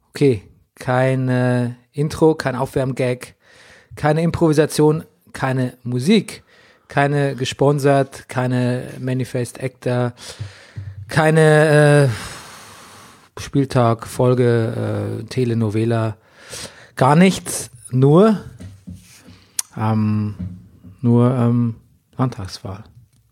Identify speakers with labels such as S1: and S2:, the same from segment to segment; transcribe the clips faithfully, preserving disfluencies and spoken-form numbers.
S1: okay, kein äh, Intro, kein Aufwärmgag, keine Improvisation, keine Musik, keine gesponsert, keine Manifest Actor, keine äh, Spieltag, Folge, äh, Telenovela, gar nichts, nur ähm, nur ähm, Landtagswahl.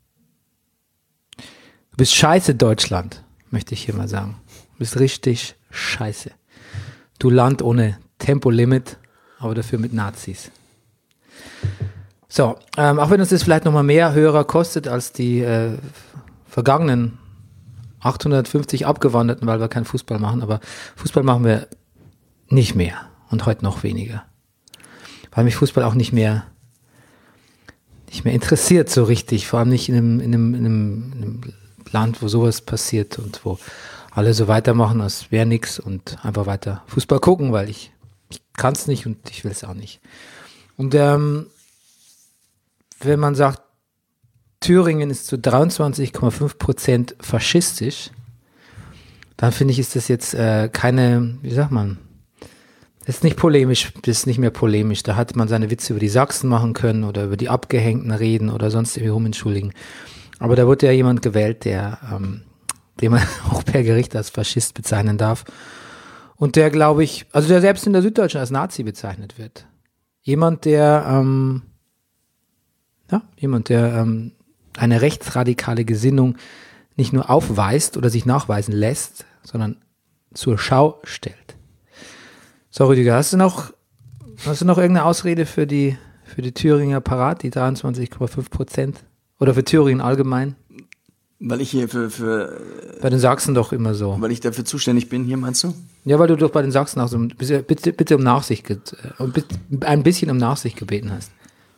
S1: Du bist scheiße, Deutschland, möchte ich hier mal sagen. Du bist richtig scheiße. Du Land ohne Tempolimit, aber dafür mit Nazis. So, ähm, auch wenn uns das vielleicht nochmal mehr Hörer kostet als die äh, vergangenen achthundertfünfzig Abgewanderten, weil wir keinen Fußball machen, aber Fußball machen wir nicht mehr und heute noch weniger. Weil mich Fußball auch nicht mehr nicht mehr interessiert so richtig, vor allem nicht in einem, in einem, in einem, in einem Land, wo sowas passiert und wo alle so weitermachen, als wäre nichts und einfach weiter Fußball gucken, weil ich, ich kann es nicht und ich will es auch nicht. Und ähm, wenn man sagt, Thüringen ist zu dreiundzwanzig Komma fünf Prozent faschistisch, dann finde ich, ist das jetzt äh, keine, wie sagt man, das ist nicht polemisch, das ist nicht mehr polemisch. Da hat man seine Witze über die Sachsen machen können oder über die Abgehängten reden oder sonst irgendwie rumentschuldigen. Aber da wurde ja jemand gewählt, der, ähm, den man auch per Gericht als Faschist bezeichnen darf. Und der, glaube ich, also der selbst in der Süddeutschen als Nazi bezeichnet wird. Jemand, der, ähm, ja, jemand, der ähm, eine rechtsradikale Gesinnung nicht nur aufweist oder sich nachweisen lässt, sondern zur Schau stellt. So, Rüdiger, hast du noch, hast du noch irgendeine Ausrede für die, für die Thüringer parat, die dreiundzwanzig Komma fünf Prozent? Oder für Thüringen allgemein?
S2: Weil ich hier für, für...
S1: Bei den Sachsen doch immer so.
S2: Weil ich dafür zuständig bin, hier meinst du?
S1: Ja, weil du doch bei den Sachsen auch so, bitte, bitte, bitte um Nachsicht, ge- äh, ein bisschen um Nachsicht gebeten hast.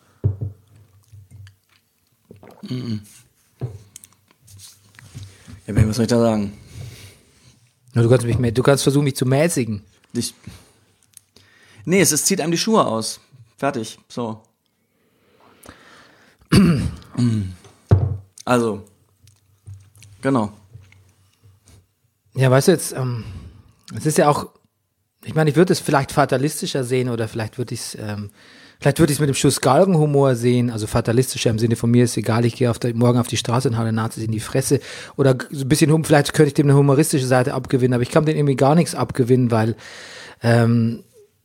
S2: Mhm. Ja, Ben, was soll ich da sagen?
S1: Du kannst mich, du kannst versuchen, mich zu mäßigen.
S2: Ich, nee, es, es zieht einem die Schuhe aus. Fertig, so. Also, genau.
S1: Ja, weißt du jetzt, ähm, es ist ja auch, ich meine, ich würde es vielleicht fatalistischer sehen oder vielleicht würde ich es, ähm, vielleicht würde ich es mit dem Schuss Galgenhumor sehen, also fatalistischer im Sinne von mir ist egal, ich gehe auf der, morgen auf die Straße und haue Nazis in die Fresse oder so ein bisschen, vielleicht könnte ich dem eine humoristische Seite abgewinnen, aber ich kann dem irgendwie gar nichts abgewinnen, weil, ähm,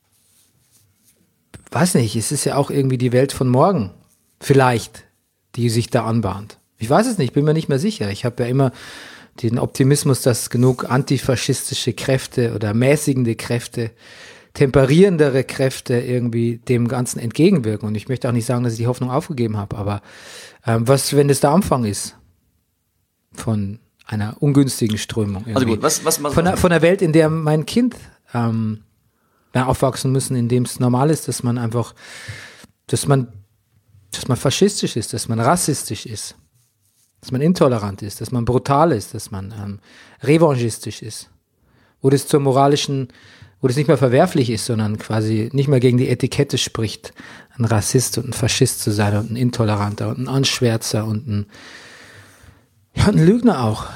S1: weiß nicht, es ist ja auch irgendwie die Welt von morgen, vielleicht, die sich da anbahnt. Ich weiß es nicht, bin mir nicht mehr sicher. Ich habe ja immer den Optimismus, dass genug antifaschistische Kräfte oder mäßigende Kräfte, temperierendere Kräfte irgendwie dem Ganzen entgegenwirken. Und ich möchte auch nicht sagen, dass ich die Hoffnung aufgegeben habe, aber ähm, was, wenn das der Anfang ist von einer ungünstigen Strömung? Irgendwie.
S2: Also gut, was, was, was,
S1: von, der, von der Welt, in der mein Kind ähm, aufwachsen müssen, in dem es normal ist, dass man einfach, dass man, dass man faschistisch ist, dass man rassistisch ist, dass man intolerant ist, dass man brutal ist, dass man ähm, revanchistisch ist, wo das zur moralischen, wo das nicht mehr verwerflich ist, sondern quasi nicht mehr gegen die Etikette spricht, ein Rassist und ein Faschist zu sein und ein Intoleranter und ein Anschwärzer und ein, ja, ein Lügner auch.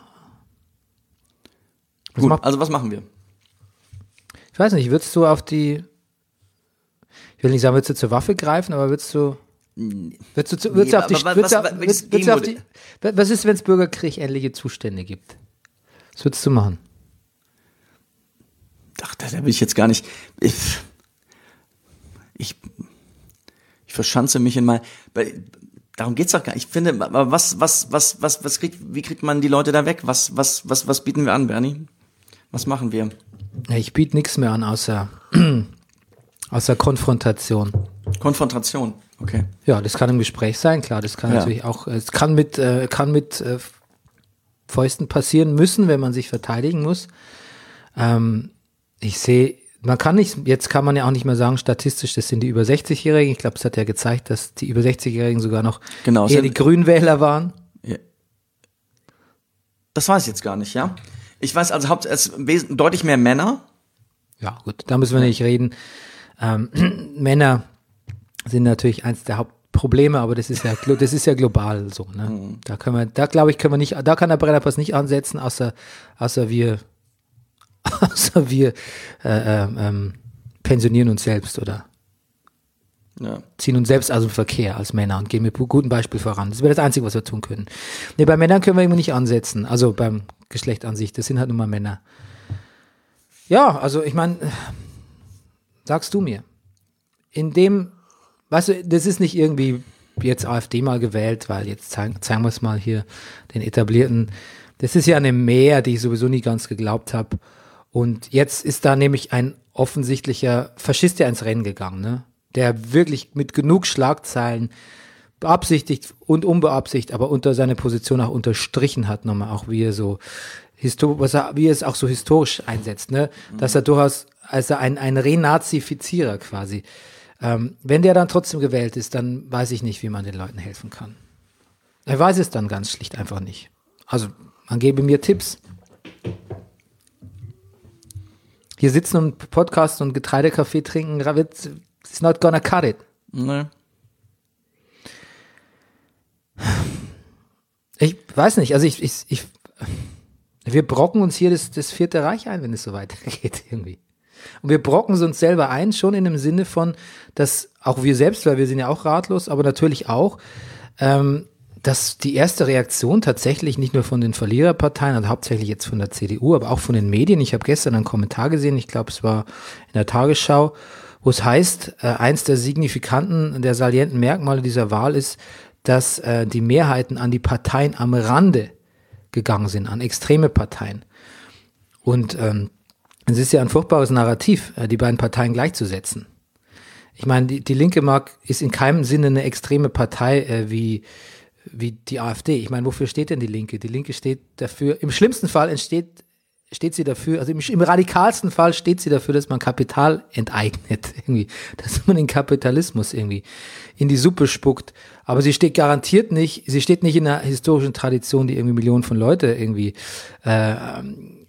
S1: Was
S2: Gut,
S1: macht,
S2: also was machen wir?
S1: ich weiß nicht, würdest du auf die, ich will nicht sagen, würdest du zur Waffe greifen, aber würdest du, würdest du, zu, würdest
S2: Nee,
S1: du auf die,
S2: aber was-
S1: würdest du,
S2: was-
S1: auf-
S2: welches
S1: würdest, würdest du auf die,
S2: Gegenmodell?
S1: was ist, wenn es Bürgerkrieg ähnliche Zustände gibt? Was würdest du machen?
S2: Ach, da, da will ich jetzt gar nicht. Ich, ich, ich verschanze mich in mein. Bei, darum geht's doch gar nicht. Ich finde, aber was, was, was, was, was kriegt, wie kriegt man die Leute da weg? Was, was, was, was bieten wir an, Bernie? Was machen wir?
S1: Ja, ich biete nichts mehr an, außer, außer Konfrontation.
S2: Konfrontation. Okay.
S1: Ja, das kann im Gespräch sein, klar. Das kann
S2: Ja.
S1: natürlich auch, es kann mit, äh, kann mit äh, Fäusten passieren müssen, wenn man sich verteidigen muss. Ähm, ich sehe, man kann nicht, jetzt kann man ja auch nicht mehr sagen, statistisch, das sind die über sechzig-Jährigen. Ich glaube, es hat ja gezeigt, dass die über sechzig-Jährigen sogar noch
S2: Genau,
S1: eher
S2: sind-
S1: die Grünwähler waren.
S2: Ja. Das weiß ich jetzt gar nicht, ja. Ich weiß also haupt, es wes- deutlich mehr Männer.
S1: Ja, gut, da müssen wir nicht reden. Ähm, Männer sind natürlich eins der Hauptprobleme, aber das ist ja, glo- das ist ja global so, ne?
S2: Mhm.
S1: Da können wir, da glaube ich, können wir nicht, da kann der Brennerpass nicht ansetzen, außer, außer wir, außer wir äh, ähm, pensionieren uns selbst oder
S2: Ja.
S1: ziehen uns selbst aus dem Verkehr als Männer und gehen mit gutem Beispiel voran. Das wäre das Einzige, was wir tun können. Nee, bei Männern können wir irgendwie nicht ansetzen. Also beim Geschlecht an sich. Das sind halt nun mal Männer. Ja, also ich meine, sagst du mir, in dem, weißt du, das ist nicht irgendwie jetzt AfD mal gewählt, weil jetzt zeigen, zeigen wir es mal hier den Etablierten. Das ist ja eine Mehr, die ich sowieso nie ganz geglaubt habe. Und jetzt ist da nämlich ein offensichtlicher Faschist ja ins Rennen gegangen, ne? Der wirklich mit genug Schlagzeilen beabsichtigt und unbeabsichtigt, aber unter seine Position auch unterstrichen hat, nochmal auch wie er so, histor- was er, wie er es auch so historisch einsetzt, ne? Dass er durchaus, also ein, ein Renazifizierer quasi. Ähm, wenn der dann trotzdem gewählt ist, dann weiß ich nicht, wie man den Leuten helfen kann. Er weiß es dann ganz schlicht einfach nicht. Also, man gebe mir Tipps. Hier sitzen und Podcast und Getreidekaffee trinken, it's not gonna cut it.
S2: Nee.
S1: Ich weiß nicht, also ich, ich, ich wir brocken uns hier das, das Vierte Reich ein, wenn es so weitergeht irgendwie. Und wir brocken es uns selber ein, schon in dem Sinne von, dass auch wir selbst, weil wir sind ja auch ratlos, aber natürlich auch, ähm, dass die erste Reaktion tatsächlich nicht nur von den Verliererparteien, also hauptsächlich jetzt von der C D U, aber auch von den Medien. Ich habe gestern einen Kommentar gesehen, ich glaube, es war in der Tagesschau, wo es heißt, äh, eins der signifikanten, der salienten Merkmale dieser Wahl ist, dass äh, die Mehrheiten an die Parteien am Rande gegangen sind, an extreme Parteien. Und ähm, es ist ja ein furchtbares Narrativ, äh, die beiden Parteien gleichzusetzen. Ich meine, die, die Linke mag, ist in keinem Sinne eine extreme Partei äh, wie wie die AfD. Ich meine, wofür steht denn die Linke? Die Linke steht dafür, im schlimmsten Fall entsteht, steht sie dafür, also im, im radikalsten Fall steht sie dafür, dass man Kapital enteignet, irgendwie, dass man den Kapitalismus irgendwie in die Suppe spuckt. Aber sie steht garantiert nicht, sie steht nicht in einer historischen Tradition, die irgendwie Millionen von Leute irgendwie äh,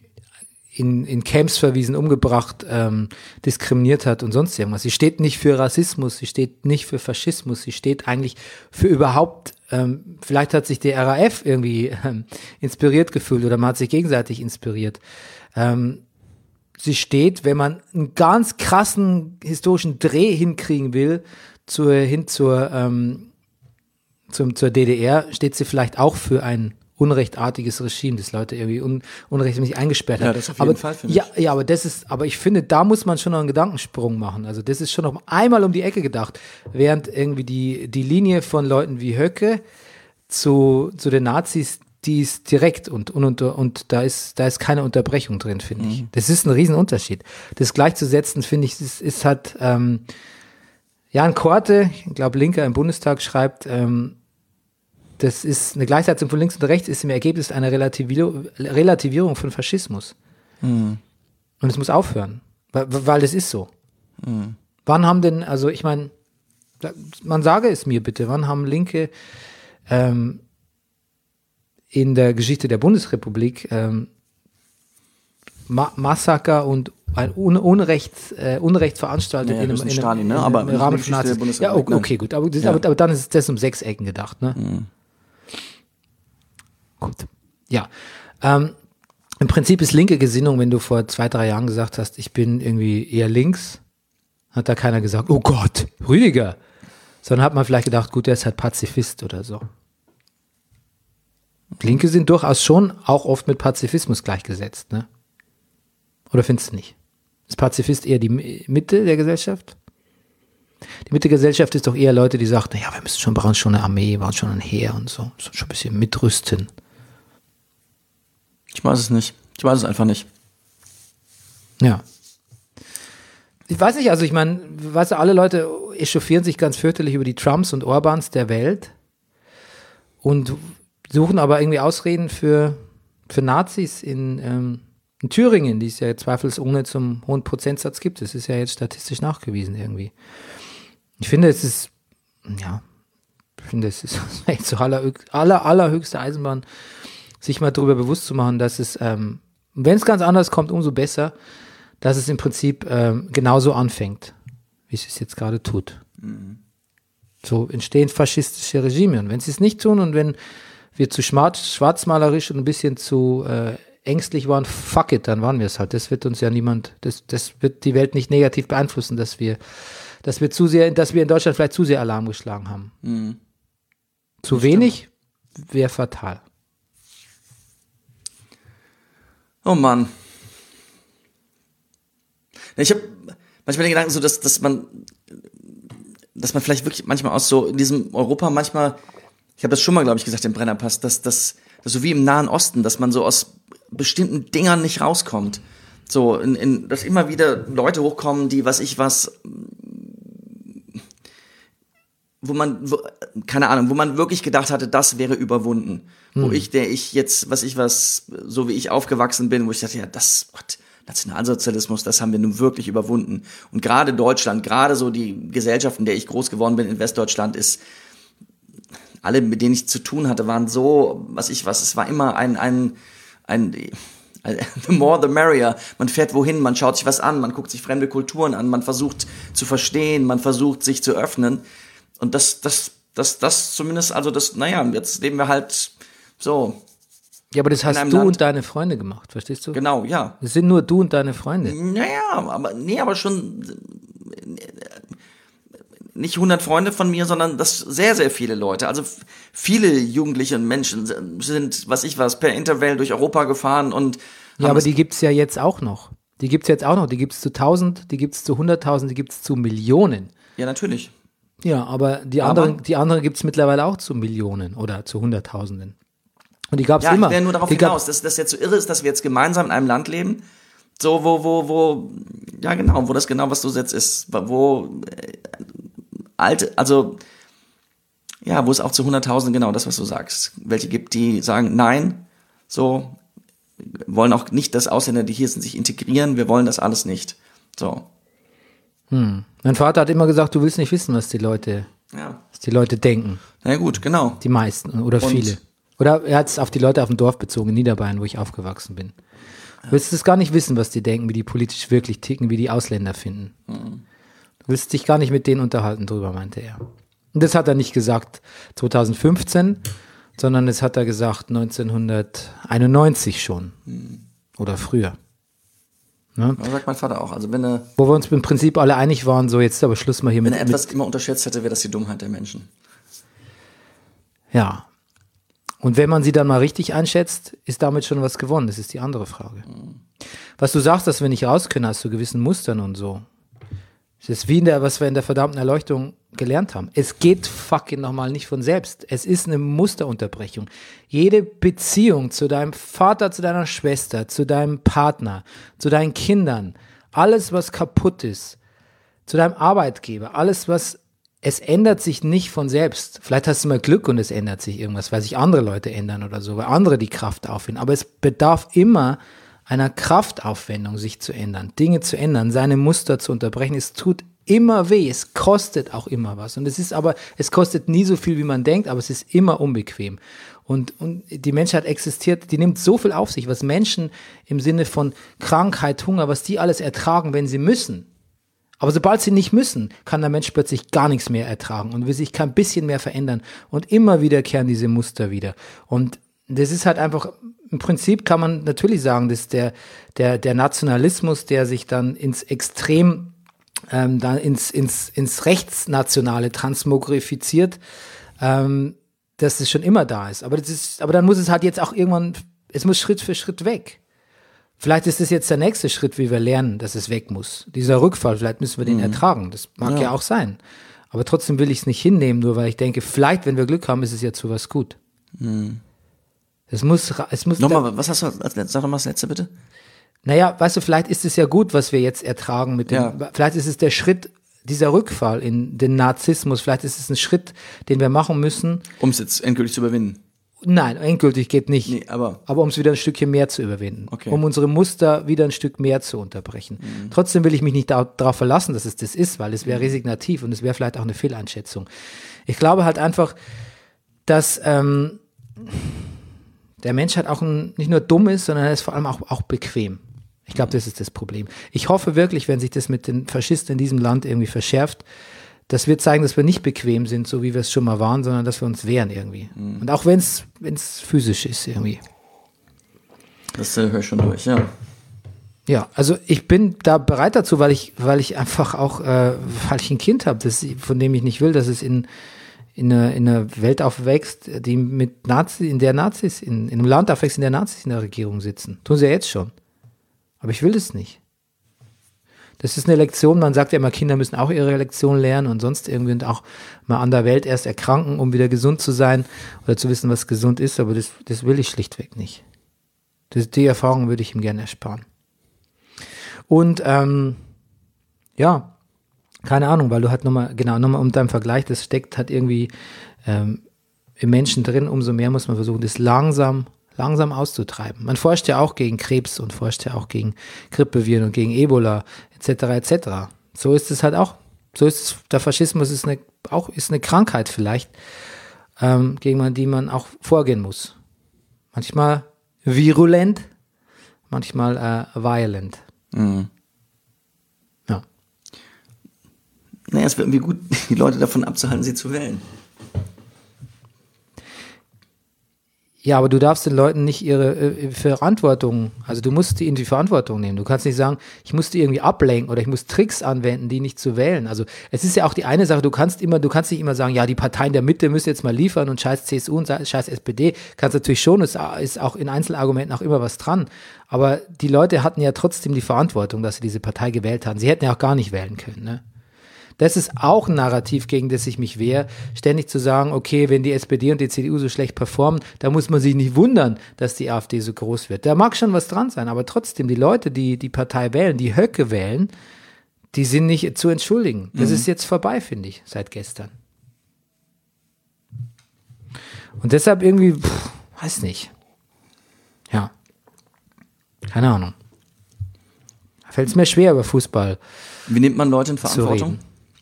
S1: in, in Camps verwiesen, umgebracht, ähm, diskriminiert hat und sonst irgendwas. Sie steht nicht für Rassismus, sie steht nicht für Faschismus, sie steht eigentlich für überhaupt, ähm, vielleicht hat sich der R A F irgendwie ähm, inspiriert gefühlt oder man hat sich gegenseitig inspiriert. Ähm, sie steht, wenn man einen ganz krassen historischen Dreh hinkriegen will, zur, hin zur, ähm, zum, zur D D R, steht sie vielleicht auch für ein unrechtartiges Regime, das Leute irgendwie un, unrechtmäßig eingesperrt hat.
S2: Ja, das auf jeden
S1: aber,
S2: Fall, finde
S1: ja, ich. Ja, aber das ist, aber ich finde, da muss man schon noch einen Gedankensprung machen. Also das ist schon noch einmal um die Ecke gedacht, während irgendwie die, die Linie von Leuten wie Höcke zu, zu den Nazis, die ist direkt und, und, und, und da ist, da ist keine Unterbrechung drin, finde ich. Das ist ein Riesenunterschied. Das gleichzusetzen, finde ich, ist, ist halt, ähm, Jan Korte, ich glaube Linker im Bundestag, schreibt, ähm, das ist eine Gleichsetzung von links und rechts, ist im Ergebnis eine Relativierung, Relativierung von Faschismus. Mhm. Und es muss aufhören, weil, weil das ist so. Mhm. Wann haben denn, also ich meine, man sage es mir bitte, wann haben Linke ähm, in der Geschichte der Bundesrepublik ähm, Ma- Massaker und ein Un- Unrecht, äh, Unrecht veranstaltet
S2: ja, ja,
S1: in einem, in
S2: Stalin,
S1: einem,
S2: ne?
S1: in
S2: aber
S1: einem Rahmen von Nazis. Ja, okay, okay, gut, aber, das, ja. aber, aber dann ist das um sechs Ecken gedacht, ne? Mhm. Gut. Ja. Ähm, im Prinzip ist linke Gesinnung, wenn du vor zwei, drei Jahren gesagt hast, ich bin irgendwie eher links, hat da keiner gesagt, oh Gott, Rüdiger. Sondern hat man vielleicht gedacht, gut, der ist halt Pazifist oder so. Linke sind durchaus schon auch oft mit Pazifismus gleichgesetzt, ne? Oder findest du nicht? Ist Pazifist eher die Mitte der Gesellschaft? Die Mitte der Gesellschaft ist doch eher Leute, die sagen, naja, wir müssen schon, brauchen schon eine Armee, brauchen schon ein Heer und so, so schon ein bisschen mitrüsten.
S2: Ich weiß es nicht. Ich weiß es einfach nicht.
S1: Ja. Ich weiß nicht, also ich meine, weißt du, alle Leute echauffieren sich ganz fürchterlich über die Trumps und Orbans der Welt und suchen aber irgendwie Ausreden für, für Nazis in, ähm, in Thüringen, die es ja zweifelsohne zum hohen Prozentsatz gibt. Das ist ja jetzt statistisch nachgewiesen irgendwie. Ich finde, es ist, ja, ich finde, es ist echt so aller, aller, allerhöchste Eisenbahn, sich mal darüber bewusst zu machen, dass es, ähm, wenn es ganz anders kommt, umso besser, dass es im Prinzip ähm, genauso anfängt, wie es es jetzt gerade tut. Mhm. So entstehen faschistische Regime. Und wenn sie es nicht tun und wenn wir zu schwarz, schwarzmalerisch und ein bisschen zu äh, ängstlich waren, fuck it, dann waren wir es halt. Das wird uns ja niemand, das, das wird die Welt nicht negativ beeinflussen, dass wir, dass wir zu sehr, dass wir in Deutschland vielleicht zu sehr Alarm geschlagen haben.
S2: Mhm.
S1: Zu
S2: Das
S1: wenig wäre fatal.
S2: Oh Mann. Ich habe manchmal den Gedanken so, dass, dass man, dass man vielleicht wirklich manchmal aus so in diesem Europa manchmal, ich habe das schon mal, glaube ich, gesagt im Brennerpass, dass das so wie im Nahen Osten, dass man so aus bestimmten Dingern nicht rauskommt. So, in, in, dass immer wieder Leute hochkommen, die, was ich was, wo man, wo, keine Ahnung, wo man wirklich gedacht hatte, das wäre überwunden. Hm. Wo ich, der ich jetzt, was ich was, so wie ich aufgewachsen bin, wo ich dachte, ja, das, Gott, Nationalsozialismus, das haben wir nun wirklich überwunden. Und gerade Deutschland, gerade so die Gesellschaft, in der ich groß geworden bin in Westdeutschland, ist, alle, mit denen ich zu tun hatte, waren so, was ich was, es war immer ein, ein, ein, the more the merrier. Man fährt wohin, man schaut sich was an, man guckt sich fremde Kulturen an, man versucht zu verstehen, man versucht sich zu öffnen. Und das, das, das, das zumindest, also das, naja, jetzt leben wir halt so.
S1: Ja, aber das hast du
S2: Land.
S1: und deine Freunde gemacht, verstehst du?
S2: Genau, ja.
S1: Das sind nur du und deine Freunde.
S2: Naja, aber, nee, aber schon nicht hundert Freunde von mir, sondern das sehr, sehr viele Leute. Also viele Jugendliche und Menschen sind, was ich was, per Interrail durch Europa gefahren und.
S1: Ja, aber die gibt's ja jetzt auch noch. Die gibt's jetzt auch noch. Die gibt's zu tausend, die gibt's zu hunderttausend, die gibt's zu Millionen.
S2: Ja, natürlich.
S1: Ja, aber die
S2: aber
S1: anderen, die anderen gibt's mittlerweile auch zu Millionen oder zu Hunderttausenden. Und die gab's
S2: ja,
S1: immer.
S2: Ich will nur darauf
S1: die
S2: hinaus, dass das jetzt so irre ist, dass wir jetzt gemeinsam in einem Land leben, so wo, wo, wo, ja genau, wo das genau, was du jetzt ist, wo äh, alte, also ja, wo es auch zu hunderttausend genau das, was du sagst, welche gibt, die sagen, nein, so, wollen auch nicht, dass Ausländer, die hier sind, sich integrieren, wir wollen das alles nicht, so.
S1: Hm. Mein Vater hat immer gesagt, du willst nicht wissen, was die Leute,
S2: ja.
S1: was die Leute denken.
S2: Na gut, genau.
S1: Die meisten oder
S2: Und
S1: viele. Oder er hat es auf die Leute auf dem Dorf bezogen, in Niederbayern, wo ich aufgewachsen bin. Du willst es gar nicht wissen, was die denken, wie die politisch wirklich ticken, wie die Ausländer finden. Mhm. Du willst dich gar nicht mit denen unterhalten drüber, meinte er. Und das hat er nicht gesagt zwanzig fünfzehn, sondern das hat er gesagt neunzehnhunderteinundneunzig schon. Mhm. Oder früher. Ne?
S2: Das sagt mein Vater auch. Also wenn er,
S1: Wo wir uns im Prinzip alle einig waren, so jetzt aber Schluss mal hier
S2: wenn
S1: mit.
S2: er etwas
S1: mit,
S2: immer unterschätzt hätte, wäre das die Dummheit der Menschen.
S1: Ja. Und wenn man sie dann mal richtig einschätzt, ist damit schon was gewonnen. Das ist die andere Frage. Mhm. Was du sagst, dass wir nicht raus können aus so gewissen Mustern und so. Das ist wie in der, was wir in der verdammten Erleuchtung gelernt haben. Es geht fucking nochmal nicht von selbst. Es ist eine Musterunterbrechung. Jede Beziehung zu deinem Vater, zu deiner Schwester, zu deinem Partner, zu deinen Kindern, alles, was kaputt ist, zu deinem Arbeitgeber, alles, was es ändert sich nicht von selbst. Vielleicht hast du mal Glück und es ändert sich irgendwas, weil sich andere Leute ändern oder so, weil andere die Kraft aufwenden. Aber es bedarf immer einer Kraftaufwendung, sich zu ändern, Dinge zu ändern, seine Muster zu unterbrechen. Es tut immer weh, es kostet auch immer was. Und es ist aber, es kostet nie so viel, wie man denkt, aber es ist immer unbequem. Und, und die Menschheit existiert, die nimmt so viel auf sich, was Menschen im Sinne von Krankheit, Hunger, was die alles ertragen, wenn sie müssen. Aber sobald sie nicht müssen, kann der Mensch plötzlich gar nichts mehr ertragen und will sich kein bisschen mehr verändern. Und immer wieder kehren diese Muster wieder. Und das ist halt einfach, im Prinzip kann man natürlich sagen, dass der, der, der Nationalismus, der sich dann ins Extrem, ähm, dann ins, ins, ins Rechtsnationale transmogrifiziert, ähm, dass es schon immer da ist. Aber das ist, aber dann muss es halt jetzt auch irgendwann, es muss Schritt für Schritt weg. Vielleicht ist es jetzt der nächste Schritt, wie wir lernen, dass es weg muss. Dieser Rückfall, vielleicht müssen wir den mhm. ertragen. Das mag ja. ja auch sein. Aber trotzdem will ich es nicht hinnehmen, nur weil ich denke, vielleicht, wenn wir Glück haben, ist es ja zu was gut. Mhm. Es muss, es muss.
S2: Nochmal, was hast du, sag doch mal das letzte bitte.
S1: Naja, weißt du, vielleicht ist es ja gut, was wir jetzt ertragen mit dem,
S2: ja.
S1: vielleicht ist es der Schritt, dieser Rückfall in den Narzissmus, vielleicht ist es ein Schritt, den wir machen müssen.
S2: Um es jetzt endgültig zu überwinden.
S1: Nein, endgültig geht nicht.
S2: Nee, aber
S1: aber um es wieder ein Stückchen mehr zu überwinden.
S2: Okay.
S1: Um unsere Muster wieder ein Stück mehr zu unterbrechen. Mhm. Trotzdem will ich mich nicht da, darauf verlassen, dass es das ist, weil es wäre resignativ und es wäre vielleicht auch eine Fehleinschätzung. Ich glaube halt einfach, dass ähm, der Mensch halt auch ein, nicht nur dumm ist, sondern er ist vor allem auch, auch bequem. Ich glaube, das ist das Problem. Ich hoffe wirklich, wenn sich das mit den Faschisten in diesem Land irgendwie verschärft, das wird zeigen, dass wir nicht bequem sind, so wie wir es schon mal waren, sondern dass wir uns wehren irgendwie. Mhm. Und auch wenn es physisch ist irgendwie.
S2: Das äh, höre ich schon durch, ja.
S1: Ja, also ich bin da bereit dazu, weil ich, weil ich einfach auch, äh, weil ich ein Kind habe, das, von dem ich nicht will, dass es in, in, einer, in einer Welt aufwächst, die mit Nazis, in der Nazis, in, in einem Land aufwächst, in der Nazis in der Regierung sitzen. Tun sie ja jetzt schon. Aber ich will das nicht. Das ist eine Lektion, man sagt ja immer, Kinder müssen auch ihre Lektion lernen und sonst irgendwie und auch mal an der Welt erst erkranken, um wieder gesund zu sein oder zu wissen, was gesund ist, aber das, das will ich schlichtweg nicht. Das, die Erfahrung würde ich ihm gerne ersparen. Und ähm, ja, keine Ahnung, weil du halt nochmal, genau, nochmal um deinen Vergleich, das steckt halt irgendwie ähm, im Menschen drin, umso mehr muss man versuchen, das langsam, langsam auszutreiben. Man forscht ja auch gegen Krebs und forscht ja auch gegen Grippeviren und gegen Ebola, et cetera et cetera. So ist es halt auch. So ist es, der Faschismus ist eine, auch ist eine Krankheit vielleicht, ähm, gegen die man auch vorgehen muss. Manchmal virulent, manchmal äh, violent.
S2: Mhm.
S1: Ja.
S2: Naja, es wäre irgendwie gut, die Leute davon abzuhalten, sie zu wählen.
S1: Ja, aber du darfst den Leuten nicht ihre äh, Verantwortung, also du musst die in die Verantwortung nehmen. Du kannst nicht sagen, ich muss die irgendwie ablenken oder ich muss Tricks anwenden, die nicht zu wählen. Also es ist ja auch die eine Sache, du kannst immer, du kannst nicht immer sagen, ja, die Parteien der Mitte müssen jetzt mal liefern und scheiß C S U und scheiß S P D. Kannst natürlich schon, es ist auch in Einzelargumenten auch immer was dran. Aber die Leute hatten ja trotzdem die Verantwortung, dass sie diese Partei gewählt haben. Sie hätten ja auch gar nicht wählen können, ne? Das ist auch ein Narrativ, gegen das ich mich wehre, ständig zu sagen, okay, wenn die S P D und die C D U so schlecht performen, da muss man sich nicht wundern, dass die AfD so groß wird. Da mag schon was dran sein, aber trotzdem, die Leute, die die Partei wählen, die Höcke wählen, die sind nicht zu entschuldigen. Das mhm. ist jetzt vorbei, finde ich, seit gestern. Und deshalb irgendwie, pff, weiß nicht. Ja. Keine Ahnung. Da fällt es mir schwer, über Fußball
S2: Wie nimmt man Leute in Verantwortung?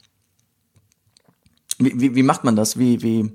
S2: Wie, wie, wie macht man das? Wie, wie?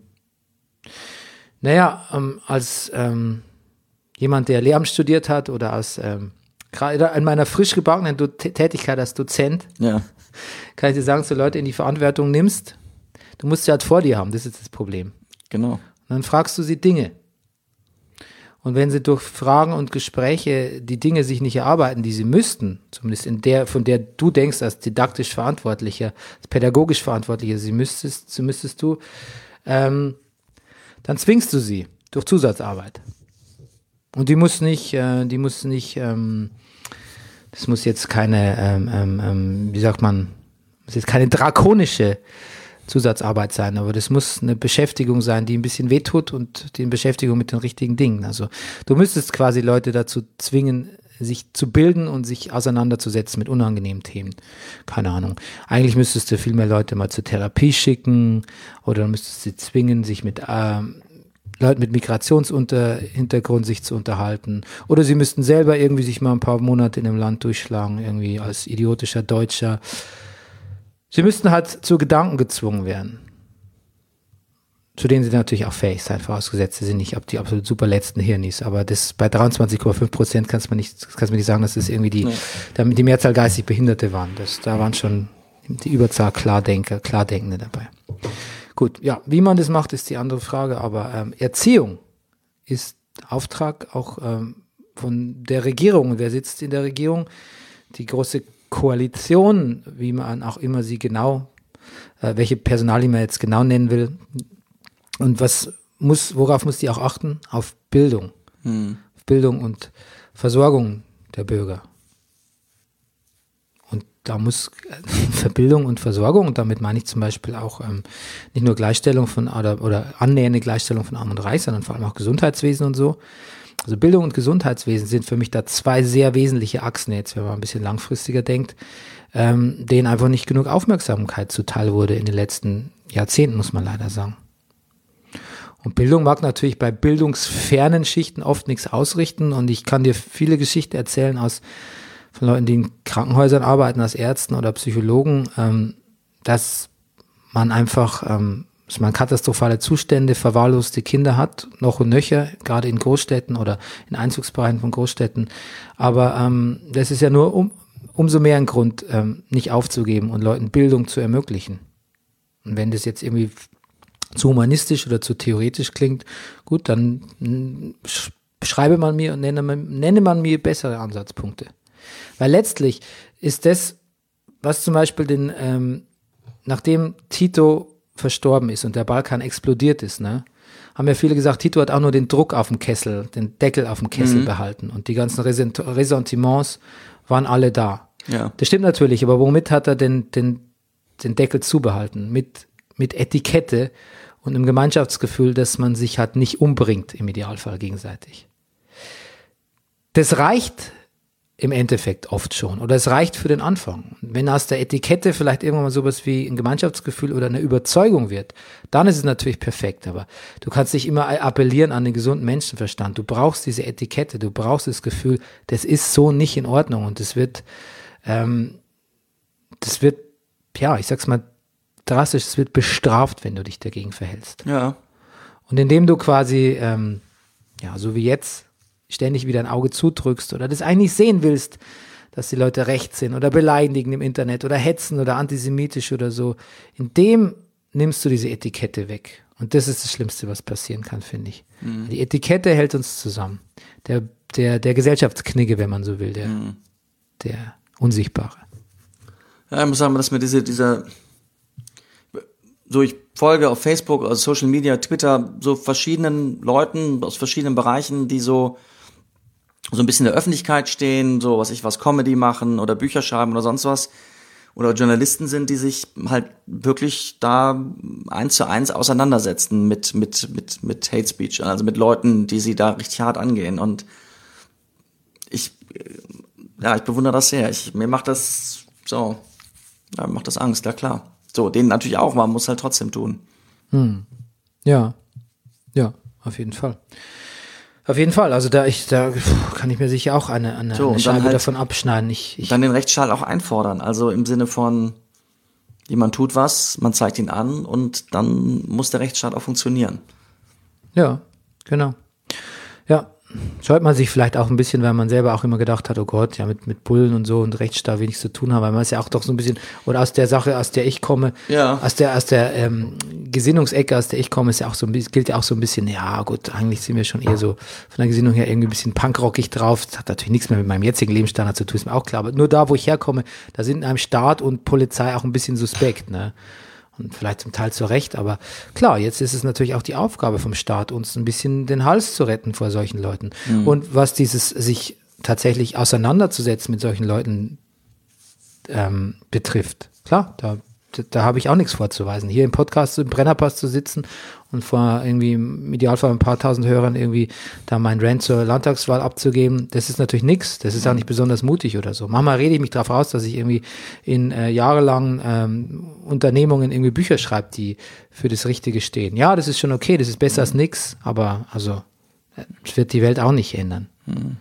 S1: Naja, ähm, als ähm, jemand, der Lehramt studiert hat oder als ähm, gerade in meiner frisch gebackenen Do- Tätigkeit als Dozent,
S2: ja.
S1: kann ich dir sagen, dass du Leute in die Verantwortung nimmst, du musst sie halt vor dir haben, das ist das Problem.
S2: Genau.
S1: Und dann fragst du sie Dinge. Und wenn sie durch Fragen und Gespräche die Dinge sich nicht erarbeiten, die sie müssten, zumindest in der, von der du denkst, als didaktisch Verantwortlicher, als pädagogisch Verantwortlicher, sie müsstest, sie müsstest du, ähm, dann zwingst du sie durch Zusatzarbeit. Und die muss nicht, äh, die muss nicht, ähm, das muss jetzt keine, ähm, ähm, wie sagt man, das ist jetzt keine drakonische Zusatzarbeit sein, aber das muss eine Beschäftigung sein, die ein bisschen wehtut und die Beschäftigung mit den richtigen Dingen. Also du müsstest quasi Leute dazu zwingen, sich zu bilden und sich auseinanderzusetzen mit unangenehmen Themen. Keine Ahnung. Eigentlich müsstest du viel mehr Leute mal zur Therapie schicken oder du müsstest sie zwingen, sich mit ähm, Leuten mit Migrationshintergrund sich zu unterhalten. Oder sie müssten selber irgendwie sich mal ein paar Monate in einem Land durchschlagen, irgendwie als idiotischer Deutscher. Sie müssten halt zu Gedanken gezwungen werden. Zu denen sie natürlich auch fähig sein, vorausgesetzt sie sind nicht ab die absolut super letzten Hirnis. Aber das bei dreiundzwanzig Komma fünf Prozent kannst du mir nicht, kannst mir nicht sagen, dass das irgendwie die, nee. damit die Mehrzahl geistig Behinderte waren. Das, da waren schon die Überzahl Klardenker, Klardenkende dabei. Gut, ja, wie man das macht, ist die andere Frage. Aber ähm, Erziehung ist Auftrag auch ähm, von der Regierung. Wer sitzt in der Regierung? Die große Koalition, wie man auch immer sie genau, äh, welche Personalie man jetzt genau nennen will. Und was muss, worauf muss die auch achten? Auf Bildung. Hm. Auf Bildung und Versorgung der Bürger. Und da muss für Bildung und Versorgung, und damit meine ich zum Beispiel auch ähm, nicht nur Gleichstellung von oder, oder annähernde Gleichstellung von Arm und Reich, sondern vor allem auch Gesundheitswesen und so. Also Bildung und Gesundheitswesen sind für mich da zwei sehr wesentliche Achsen jetzt, wenn man ein bisschen langfristiger denkt, ähm, denen einfach nicht genug Aufmerksamkeit zuteil wurde in den letzten Jahrzehnten, muss man leider sagen. Und Bildung mag natürlich bei bildungsfernen Schichten oft nichts ausrichten und ich kann dir viele Geschichten erzählen aus von Leuten, die in Krankenhäusern arbeiten, als Ärzten oder Psychologen, ähm, dass man einfach ähm, dass man katastrophale Zustände, verwahrloste Kinder hat, noch und nöcher, gerade in Großstädten oder in Einzugsbereichen von Großstädten. Aber ähm, das ist ja nur um, umso mehr ein Grund, ähm, nicht aufzugeben und Leuten Bildung zu ermöglichen. Und wenn das jetzt irgendwie zu humanistisch oder zu theoretisch klingt, gut, dann schreibe man mir und nenne man, nenne man mir bessere Ansatzpunkte. Weil letztlich ist das, was zum Beispiel den, ähm, nachdem Tito verstorben ist und der Balkan explodiert ist, ne, haben ja viele gesagt, Tito hat auch nur den Druck auf dem Kessel, den Deckel auf dem Kessel mhm. behalten und die ganzen Resent- Ressentiments waren alle da.
S2: Ja.
S1: Das stimmt natürlich, aber womit hat er den, den, den Deckel zubehalten? Mit, mit Etikette und einem Gemeinschaftsgefühl, dass man sich halt nicht umbringt, im Idealfall gegenseitig. Das reicht im Endeffekt oft schon oder es reicht für den Anfang. Wenn aus der Etikette vielleicht irgendwann mal sowas wie ein Gemeinschaftsgefühl oder eine Überzeugung wird, dann ist es natürlich perfekt, aber du kannst nicht immer appellieren an den gesunden Menschenverstand. Du brauchst diese Etikette, du brauchst das Gefühl, das ist so nicht in Ordnung und das wird, ähm, das wird, ja, ich sag's mal drastisch, es wird bestraft, wenn du dich dagegen verhältst.
S2: Ja.
S1: Und indem du quasi, ähm, ja, so wie jetzt, ständig wieder ein Auge zudrückst oder das eigentlich sehen willst, dass die Leute rechts sind oder beleidigen im Internet oder hetzen oder antisemitisch oder so, in dem nimmst du diese Etikette weg. Und das ist das Schlimmste, was passieren kann, finde ich. Mhm. Die Etikette hält uns zusammen. Der, der, der Gesellschaftsknigge, wenn man so will, der, mhm. der Unsichtbare.
S2: Ja, ich muss sagen, dass mir diese, dieser, so ich folge auf Facebook, also Social Media, Twitter, so verschiedenen Leuten aus verschiedenen Bereichen, die so so ein bisschen in der Öffentlichkeit stehen, so was ich was Comedy machen oder Bücher schreiben oder sonst was oder Journalisten sind, die sich halt wirklich da eins zu eins auseinandersetzen mit mit mit mit Hate Speech, also mit Leuten, die sie da richtig hart angehen und ich ja, ich bewundere das sehr. Ich mir macht das so, ja, macht das Angst, ja klar. So, denen natürlich auch, man muss halt trotzdem tun.
S1: Hm. Ja, ja, auf jeden Fall. Auf jeden Fall, also da ich, da kann ich mir sicher auch eine, eine,
S2: so,
S1: eine Scheibe
S2: halt
S1: davon abschneiden. Ich, ich
S2: dann den Rechtsstaat auch einfordern, also im Sinne von, jemand tut was, man zeigt ihn an und dann muss der Rechtsstaat auch funktionieren.
S1: Ja, genau. Ja, scheut man sich vielleicht auch ein bisschen, weil man selber auch immer gedacht hat, oh Gott, ja, mit, mit Bullen und so und Rechtsstaat wenig zu tun haben, weil man es ja auch doch so ein bisschen, oder aus der Sache, aus der ich komme,
S2: ja. aus
S1: der, aus der ähm, Gesinnungsecke, aus der ich komme, ist ja auch so ein bisschen, gilt ja auch so ein bisschen, ja gut, eigentlich sind wir schon eher so von der Gesinnung her irgendwie ein bisschen punkrockig drauf. Das hat natürlich nichts mehr mit meinem jetzigen Lebensstandard zu tun, ist mir auch klar. Aber nur da, wo ich herkomme, da sind einem Staat und Polizei auch ein bisschen suspekt, ne? Und vielleicht zum Teil zu Recht, aber klar, jetzt ist es natürlich auch die Aufgabe vom Staat, uns ein bisschen den Hals zu retten vor solchen Leuten. Mhm. Und was dieses sich tatsächlich auseinanderzusetzen mit solchen Leuten ähm, betrifft, klar, da, da, da habe ich auch nichts vorzuweisen. Hier im Podcast, im Brennerpass zu sitzen und vor irgendwie im Idealfall ein paar tausend Hörern irgendwie da mein Rant zur Landtagswahl abzugeben, das ist natürlich nichts. Das ist auch nicht besonders mutig oder so. Manchmal rede ich mich darauf aus, dass ich irgendwie in äh, jahrelangen ähm, Unternehmungen irgendwie Bücher schreibe, die für das Richtige stehen. Ja, das ist schon okay, das ist besser als nichts, aber also das wird die Welt auch nicht ändern. Mhm.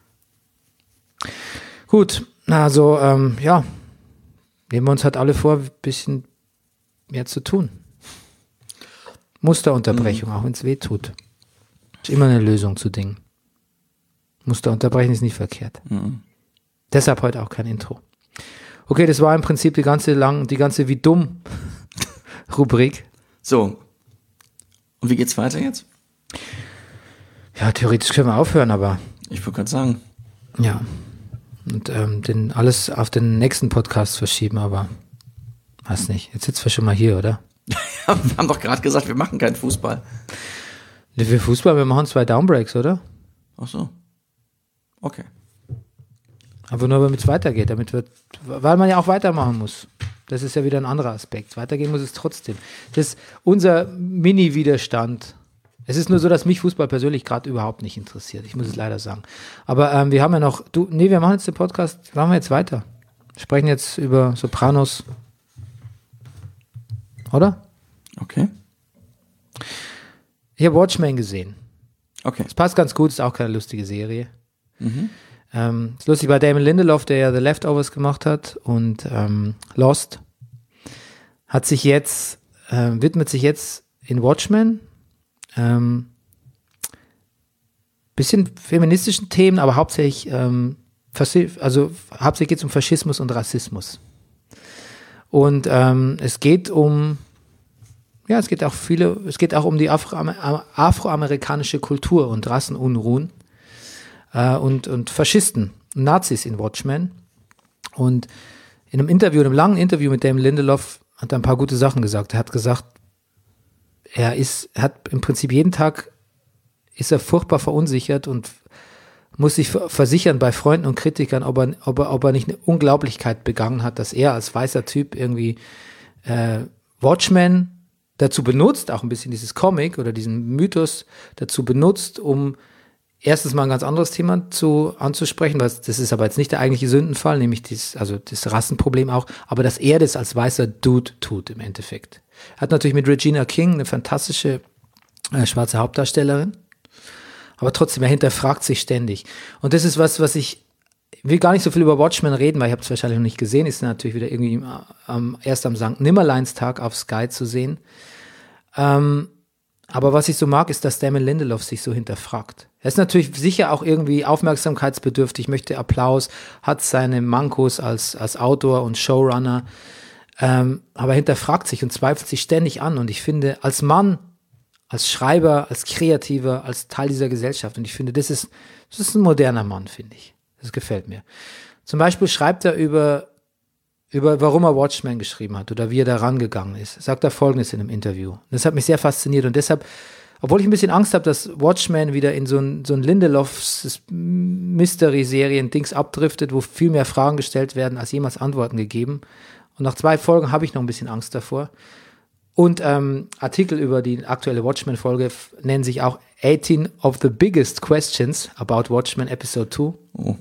S1: Gut, also ähm, ja, nehmen wir uns halt alle vor, ein bisschen mehr zu tun. Musterunterbrechung, mhm. auch wenn es weh tut. Ist immer eine Lösung zu Dingen. Musterunterbrechen ist nicht verkehrt. Mhm. Deshalb heute auch kein Intro. Okay, das war im Prinzip die ganze lang, die ganze wie dumm Rubrik.
S2: So. Und wie geht's weiter jetzt?
S1: Ja, theoretisch können wir aufhören, aber.
S2: Ich wollte gerade sagen.
S1: Ja. Und ähm, den, alles auf den nächsten Podcast verschieben, aber weiß nicht. Jetzt sitzen wir schon mal hier, oder?
S2: Ja, wir haben doch gerade gesagt, wir machen keinen Fußball.
S1: Wir Fußball, wir machen zwei Downbreaks, oder?
S2: Ach so. Okay.
S1: Aber nur, damit es weitergeht, damit wir, weil man ja auch weitermachen muss. Das ist ja wieder ein anderer Aspekt. Weitergehen muss es trotzdem. Das ist unser Mini-Widerstand. Es ist nur so, dass mich Fußball persönlich gerade überhaupt nicht interessiert. Ich muss es leider sagen. Aber ähm, wir haben ja noch, du, nee, wir machen jetzt den Podcast, machen wir jetzt weiter. Wir sprechen jetzt über Sopranos. Oder?
S2: Okay.
S1: Ich habe Watchmen gesehen.
S2: Okay.
S1: Es passt ganz gut, ist auch keine lustige Serie.
S2: Mhm.
S1: Ähm, ist lustig bei Damon Lindelof, der ja The Leftovers gemacht hat und ähm, Lost, hat sich jetzt, äh, widmet sich jetzt in Watchmen ähm, bisschen feministischen Themen, aber hauptsächlich ähm, also hauptsächlich geht es um Faschismus und Rassismus. Und ähm, es geht um, ja, es geht auch viele, es geht auch um die Afro- afroamerikanische Kultur und Rassenunruhen äh, und, und Faschisten, Nazis in Watchmen. Und in einem Interview, in einem langen Interview mit Damon Lindelof hat er ein paar gute Sachen gesagt. Er hat gesagt, er ist, er hat im Prinzip jeden Tag ist er furchtbar verunsichert und muss sich versichern bei Freunden und Kritikern, ob er, ob er, ob er nicht eine Unglaublichkeit begangen hat, dass er als weißer Typ irgendwie äh, Watchmen dazu benutzt, auch ein bisschen dieses Comic oder diesen Mythos dazu benutzt, um erstens mal ein ganz anderes Thema zu, anzusprechen, weil das ist aber jetzt nicht der eigentliche Sündenfall, nämlich dieses, also das Rassenproblem auch, aber dass er das als weißer Dude tut im Endeffekt. Hat natürlich mit Regina King eine fantastische äh, schwarze Hauptdarstellerin, aber trotzdem, er hinterfragt sich ständig. Und das ist was, was ich, ich will gar nicht so viel über Watchmen reden, weil ich habe es wahrscheinlich noch nicht gesehen, ist natürlich wieder irgendwie am, erst am Sankt Nimmerleinstag auf Sky zu sehen. Ähm, aber was ich so mag, ist, dass Damon Lindelof sich so hinterfragt. Er ist natürlich sicher auch irgendwie aufmerksamkeitsbedürftig, möchte Applaus, hat seine Mankos als, als Autor und Showrunner, ähm, aber hinterfragt sich und zweifelt sich ständig an. Und ich finde, als Mann, als Schreiber, als Kreativer, als Teil dieser Gesellschaft, und ich finde, das ist, das ist ein moderner Mann, finde ich. Das gefällt mir. Zum Beispiel schreibt er über, über warum er Watchmen geschrieben hat oder wie er da rangegangen ist. Sagt er Folgendes in einem Interview. Das hat mich sehr fasziniert und deshalb, obwohl ich ein bisschen Angst habe, dass Watchmen wieder in so ein, so ein Lindelofs Mystery-Serien-Dings abdriftet, wo viel mehr Fragen gestellt werden, als jemals Antworten gegeben. Und nach zwei Folgen habe ich noch ein bisschen Angst davor. Und ähm, Artikel über die aktuelle Watchmen-Folge f- nennen sich auch eighteen of the biggest questions about Watchmen Episode two.
S2: Oh.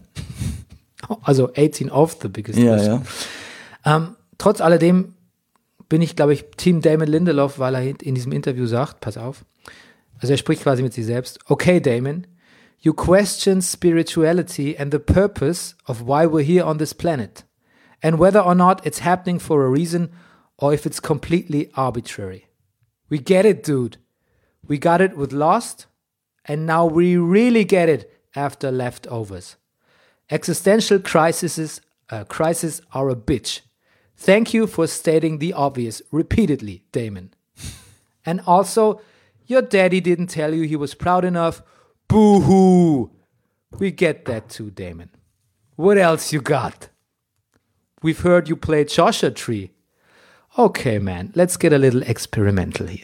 S1: Also eighteen of the biggest
S2: Ja,
S1: questions.
S2: ja.
S1: Ähm, trotz alledem bin ich, glaube ich, Team Damon Lindelof, weil er in diesem Interview sagt, pass auf, also er spricht quasi mit sich selbst, okay Damon, you question spirituality and the purpose of why we're here on this planet and whether or not it's happening for a reason or if it's completely arbitrary. We get it, dude. We got it with Lost, and now we really get it after Leftovers. Existential crises, uh, crises are a bitch. Thank you for stating the obvious repeatedly, Damon. And also, your daddy didn't tell you he was proud enough. Boo-hoo. We get that too, Damon. What else you got? We've heard you play Joshua Tree. Okay, man, let's get a little experimental here.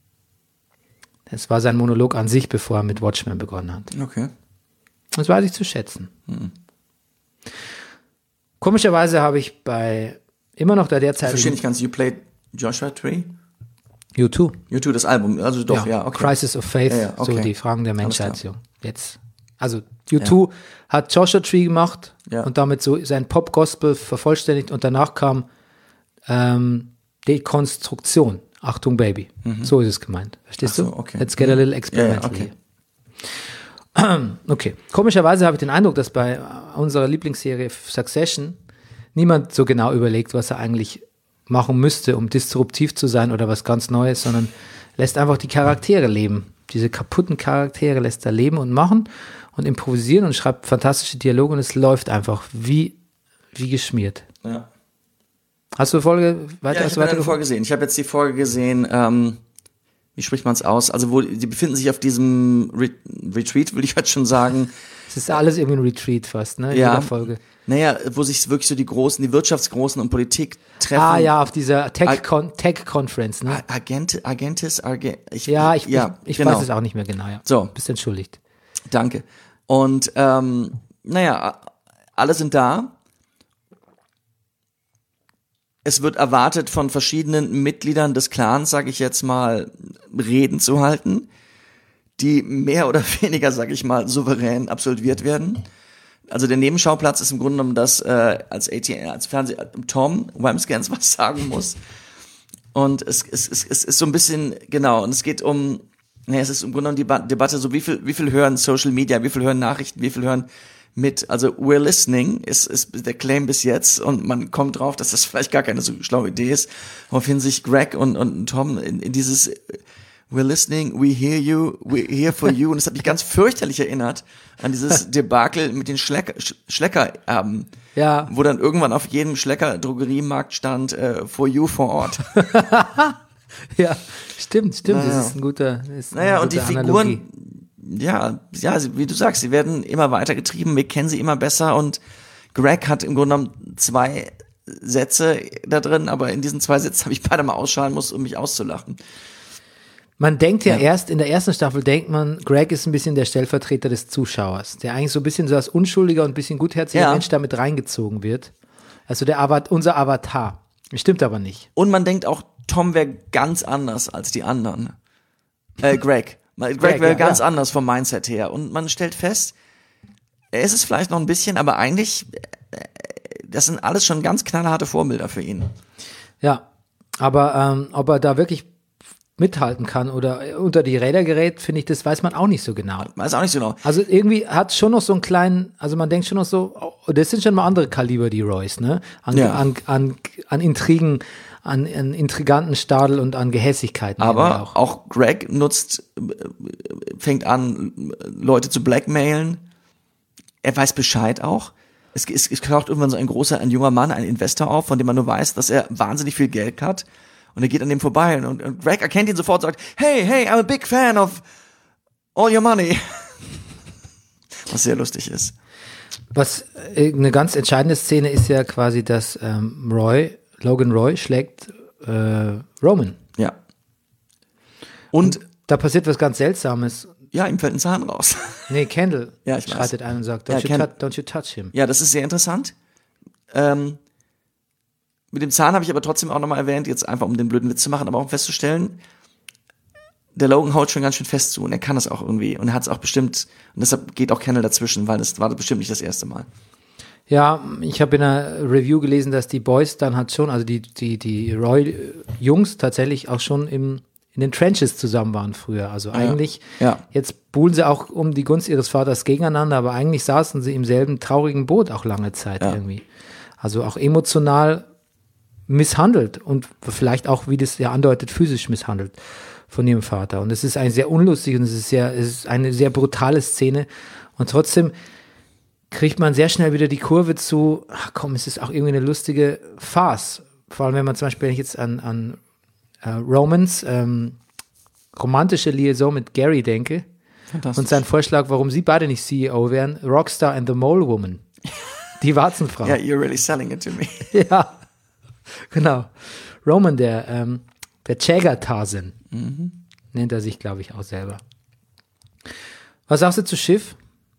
S1: Das war sein Monolog an sich, bevor er mit Watchmen begonnen hat.
S2: Okay.
S1: Das weiß ich zu schätzen.
S2: Hm.
S1: Komischerweise habe ich bei immer noch der derzeit.
S2: Ich verstehe nicht ganz, you played Joshua Tree?
S1: U two.
S2: U two, das Album, also doch, ja,
S1: ja
S2: okay.
S1: Crisis of Faith,
S2: ja, ja, okay.
S1: so die Fragen der Menschheit.
S2: klar.
S1: So. Jetzt. Also U two ja. hat Joshua Tree gemacht
S2: ja.
S1: und damit so sein Pop-Gospel vervollständigt und danach kam ähm, Dekonstruktion. Achtung, Baby. Mhm. So ist es gemeint. Verstehst
S2: so,
S1: du?
S2: okay.
S1: Let's get a little experimental
S2: ja, ja, okay.
S1: here. Okay. Komischerweise habe ich den Eindruck, dass bei unserer Lieblingsserie Succession niemand so genau überlegt, was er eigentlich machen müsste, um disruptiv zu sein oder was ganz Neues, sondern lässt einfach die Charaktere leben. Diese kaputten Charaktere lässt er leben und machen und improvisieren und schreibt fantastische Dialoge und es läuft einfach wie, wie geschmiert.
S2: Ja.
S1: Hast du die Folge weiter?
S2: Ja, ich habe eine Folge gesehen. Ich habe jetzt die Folge gesehen, ähm, wie spricht man es aus? Also wo die befinden sich auf diesem Re- Retreat, will ich jetzt schon sagen.
S1: Es ist alles irgendwie ein Retreat fast, ne? In
S2: ja.
S1: jeder Folge.
S2: Naja, wo sich wirklich so die Großen, die Wirtschaftsgroßen und Politik treffen.
S1: Ah ja, auf dieser Tech-Con- Tech-Conference, ne?
S2: Agent, Agentis, Arge, ich,
S1: ja, ich,
S2: ja,
S1: ich, ich
S2: genau.
S1: weiß es auch nicht mehr genau, ja.
S2: So.
S1: Bist entschuldigt.
S2: Danke. Und ähm, naja, alle sind da. Es wird erwartet von verschiedenen Mitgliedern des Clans, sage ich jetzt mal, Reden zu halten, die mehr oder weniger, sage ich mal, souverän absolviert werden. Also der Nebenschauplatz ist im Grunde genommen, dass äh, als A T N, als Fernseh Tom Wamsgans was sagen muss. Und es, es, es, es ist so ein bisschen, genau, und es geht um, naja, es ist im Grunde genommen die ba- Debatte, so wie viel, wie viel hören Social Media, wie viel hören Nachrichten, wie viel hören mit, also we're listening ist, ist der Claim bis jetzt und man kommt drauf, dass das vielleicht gar keine so schlaue Idee ist, woraufhin sich Greg und, und Tom in, in dieses we're listening, we hear you, we're here for you und das hat mich ganz fürchterlich erinnert an dieses Debakel mit den Schlecker, Schleckererben,
S1: ja.
S2: wo dann irgendwann auf jedem Schlecker-Drogeriemarkt stand äh, for you vor Ort.
S1: Ja, stimmt, stimmt,
S2: naja.
S1: das ist ein guter, das ist
S2: Naja,
S1: eine
S2: und die
S1: gute Analogie.
S2: Figuren, ja, ja, wie du sagst, sie werden immer weiter getrieben, wir kennen sie immer besser und Greg hat im Grunde genommen zwei Sätze da drin, aber in diesen zwei Sätzen habe ich beide mal ausschalten muss, um mich auszulachen.
S1: Man denkt ja,
S2: Ja.
S1: erst, in der ersten Staffel denkt man, Greg ist ein bisschen der Stellvertreter des Zuschauers, der eigentlich so ein bisschen so als unschuldiger und ein bisschen gutherziger
S2: Ja.
S1: Mensch damit reingezogen wird. Also der Avat- unser Avatar. Stimmt aber nicht.
S2: Und man denkt auch, Tom wäre ganz anders als die anderen. Äh, Greg. Greg,
S1: Greg,
S2: wäre
S1: ja,
S2: ganz
S1: ja.
S2: anders vom Mindset her. Und man stellt fest, er ist es vielleicht noch ein bisschen, aber eigentlich, äh, das sind alles schon ganz knallharte Vorbilder für ihn.
S1: Ja, aber ähm, ob er da wirklich mithalten kann oder unter die Räder gerät, finde ich, das weiß man auch nicht so genau.
S2: Weiß auch nicht so genau.
S1: Also irgendwie hat schon noch so einen kleinen, also man denkt schon noch so, oh, das sind schon mal andere Kaliber, die Royce, ne? An,
S2: Ja.
S1: an, an, an Intrigen, an, an intriganten Stadel und an Gehässigkeiten. irgendwie
S2: Aber auch. auch Greg nutzt, äh, fängt an, Leute zu blackmailen. Er weiß Bescheid auch. Es, es, es taucht irgendwann so ein großer, ein junger Mann, ein Investor auf, von dem man nur weiß, dass er wahnsinnig viel Geld hat. Und er geht an dem vorbei und, und Greg erkennt ihn sofort und sagt, hey, hey, I'm a big fan of all your money. Was sehr lustig ist.
S1: Was äh, eine ganz entscheidende Szene ist ja quasi, dass ähm, Roy, Logan Roy schlägt äh, Roman.
S2: Ja. Und,
S1: Da passiert was ganz Seltsames.
S2: ja, ihm fällt ein Zahn raus.
S1: Nee, Kendall
S2: Ja, ich weiß.
S1: schreitet ein und sagt,
S2: Ja,
S1: don't, you,
S2: Ken-
S1: tou- don't you touch him.
S2: Ja, das ist sehr interessant. Ähm, mit dem Zahn habe ich aber trotzdem auch nochmal erwähnt, jetzt einfach um den blöden Witz zu machen, aber auch um festzustellen, der Logan haut schon ganz schön fest zu und er kann das auch irgendwie und er hat es auch bestimmt, und deshalb geht auch Kendall dazwischen, weil das war bestimmt nicht das erste Mal.
S1: Ja, ich habe in einer Review gelesen, dass die Boys dann halt schon, also die, die, die Roy-Jungs tatsächlich auch schon im, in den Trenches zusammen waren früher. Also eigentlich,
S2: Ja.
S1: jetzt buhlen sie auch um die Gunst ihres Vaters gegeneinander, aber eigentlich saßen sie im selben traurigen Boot auch lange Zeit
S2: Ja.
S1: irgendwie. Also auch emotional misshandelt und vielleicht auch, wie das ja andeutet, physisch misshandelt von ihrem Vater. Und es ist eigentlich sehr unlustig und es ist sehr, es ist eine sehr brutale Szene. Und trotzdem kriegt man sehr schnell wieder die Kurve zu, ach komm, es ist auch irgendwie eine lustige Farce. Vor allem, wenn man zum Beispiel wenn ich jetzt an, an äh, Romans ähm, romantische Liaison mit Gary denke
S2: Fantastisch.
S1: und sein Vorschlag, warum sie beide nicht C E O wären, Rockstar and the Mole Woman. Die Warzenfrau.
S2: Ja, you're really selling it to me.
S1: Ja, genau. Roman, der, ähm, der Jäger-Tarzan, nennt er sich, glaube ich, auch selber. Was sagst du zu Schiff?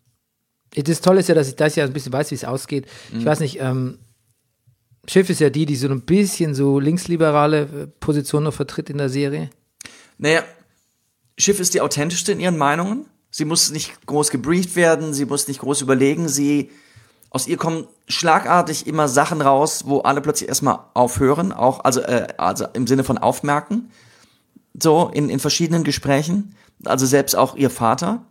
S1: Das Tolle ist ja, dass ich das ja ein bisschen weiß, wie es ausgeht. Ich weiß nicht, ähm, Schiff ist ja die, die so ein bisschen so linksliberale äh, Position noch vertritt in der Serie.
S2: Naja, Schiff ist die authentischste in ihren Meinungen. Sie muss nicht groß gebrieft werden, sie muss nicht groß überlegen, sie aus ihr kommen schlagartig immer Sachen raus, wo alle plötzlich erstmal aufhören, auch also äh, also im Sinne von aufmerken. So in in verschiedenen Gesprächen, also selbst auch ihr Vater.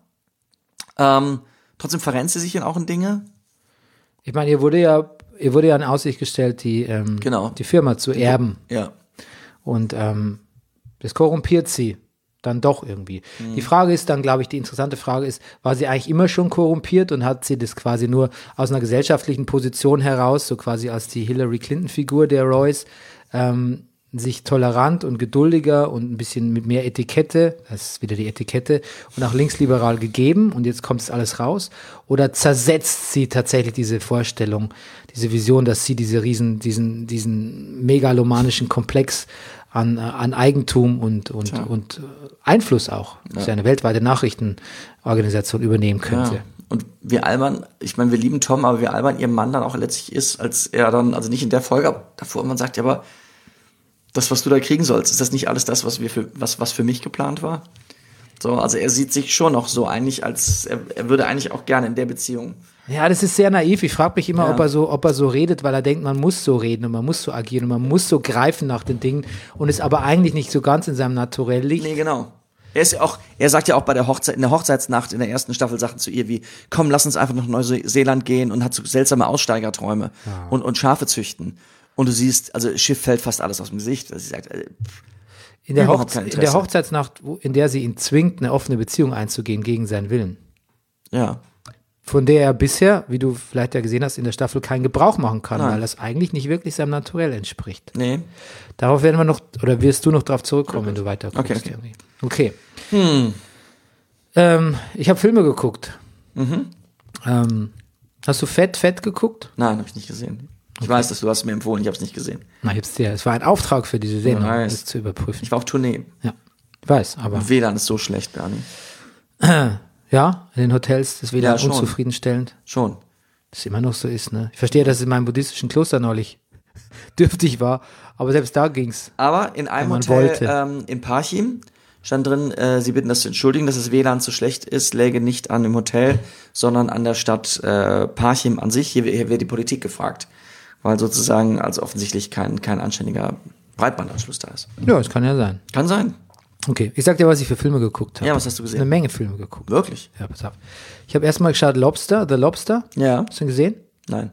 S2: Ähm, trotzdem verrennt sie sich dann auch in Dinge.
S1: Ich meine, ihr wurde ja, ihr wurde ja in Aussicht gestellt, die, ähm,
S2: Genau.
S1: die Firma zu erben.
S2: Ja.
S1: Und ähm, das korrumpiert sie dann doch irgendwie. Die Frage ist dann, glaube ich, die interessante Frage ist, war sie eigentlich immer schon korrumpiert und hat sie das quasi nur aus einer gesellschaftlichen Position heraus, so quasi als die Hillary Clinton-Figur der Royce, ähm, sich tolerant und geduldiger und ein bisschen mit mehr Etikette, das ist wieder die Etikette, und auch linksliberal gegeben und jetzt kommt es alles raus? Oder zersetzt sie tatsächlich diese Vorstellung, diese Vision, dass sie diese riesen, diesen, diesen megalomanischen Komplex an, äh, an Eigentum und, und,
S2: Tja.
S1: und Einfluss auch, dass sie eine weltweite Nachrichtenorganisation übernehmen könnte?
S2: Ja. Und wir albern, ich meine, wir lieben Tom, aber wir albern ihrem Mann dann auch letztlich ist, als er dann, also nicht in der Folge, aber davor, man sagt ja, aber das, was du da kriegen sollst, ist das nicht alles das, was wir für, was, was für mich geplant war? So, also er sieht sich schon noch so eigentlich, als er, er würde eigentlich auch gerne in der Beziehung.
S1: Ja, das ist sehr naiv. Ich frage mich immer,
S2: Ja.
S1: ob er so, ob er so redet, weil er denkt, man muss so reden und man muss so agieren und man muss so greifen nach den Dingen und es aber eigentlich nicht so ganz in seinem Naturell liegt.
S2: Nee, genau. Er ist ja auch, er sagt ja auch bei der Hochzeit, in der Hochzeitsnacht in der ersten Staffel Sachen zu ihr wie, komm, lass uns einfach nach Neuseeland gehen und hat so seltsame Aussteigerträume und, und Schafe züchten. Und du siehst, also Schiff fällt fast alles aus dem Gesicht. Also sie sagt, äh, pff,
S1: In der,
S2: überhaupt
S1: Hochze
S2: kein
S1: in der
S2: Interesse.
S1: Hochzeitsnacht, wo- in der sie ihn zwingt, eine offene Beziehung einzugehen gegen seinen Willen.
S2: ja.
S1: Von der er bisher, wie du vielleicht ja gesehen hast, in der Staffel keinen Gebrauch machen kann,
S2: Nein.
S1: weil das eigentlich nicht wirklich seinem Naturell entspricht.
S2: Nee.
S1: Darauf werden wir noch, oder wirst du noch drauf zurückkommen, wenn du weiter guckst.
S2: Okay, okay.
S1: Okay.
S2: Hm.
S1: Ähm, ich habe Filme geguckt.
S2: Mhm.
S1: Ähm, hast du Fett, Fett geguckt?
S2: Nein, habe ich nicht gesehen. Ich weiß, dass du hast es mir empfohlen, ich habe es nicht gesehen.
S1: Na, ich hab's dir. Es war ein Auftrag für diese Sendung,
S2: Nice.
S1: das zu überprüfen.
S2: Ich war auf Tournee.
S1: Ja, ich weiß, aber
S2: Und W L A N ist so schlecht, Bernie.
S1: ja, in den Hotels, das W L A N
S2: Ja, schon.
S1: unzufriedenstellend.
S2: Schon.
S1: Das ist immer noch so ist, ne? Ich verstehe, dass es in meinem buddhistischen Kloster neulich dürftig war, aber selbst da ging's.
S2: Aber in einem
S1: man
S2: Hotel
S1: wollte.
S2: ähm, in Parchim stand drin, äh, sie bitten das zu entschuldigen, dass das W L A N so schlecht ist, läge nicht an dem Hotel, sondern an der Stadt äh, Parchim an sich. Hier, hier wird die Politik gefragt, weil sozusagen also offensichtlich kein, kein anständiger Breitbandanschluss da ist.
S1: Ja, das kann ja sein.
S2: Kann sein.
S1: Okay, ich sag dir, was ich für Filme geguckt habe.
S2: Ja, was hast du
S1: Eine
S2: gesehen?
S1: Menge Filme geguckt.
S2: Wirklich?
S1: Ja, pass auf. Ich habe erstmal geschaut Lobster, The Lobster.
S2: Ja.
S1: Hast du ihn gesehen?
S2: Nein.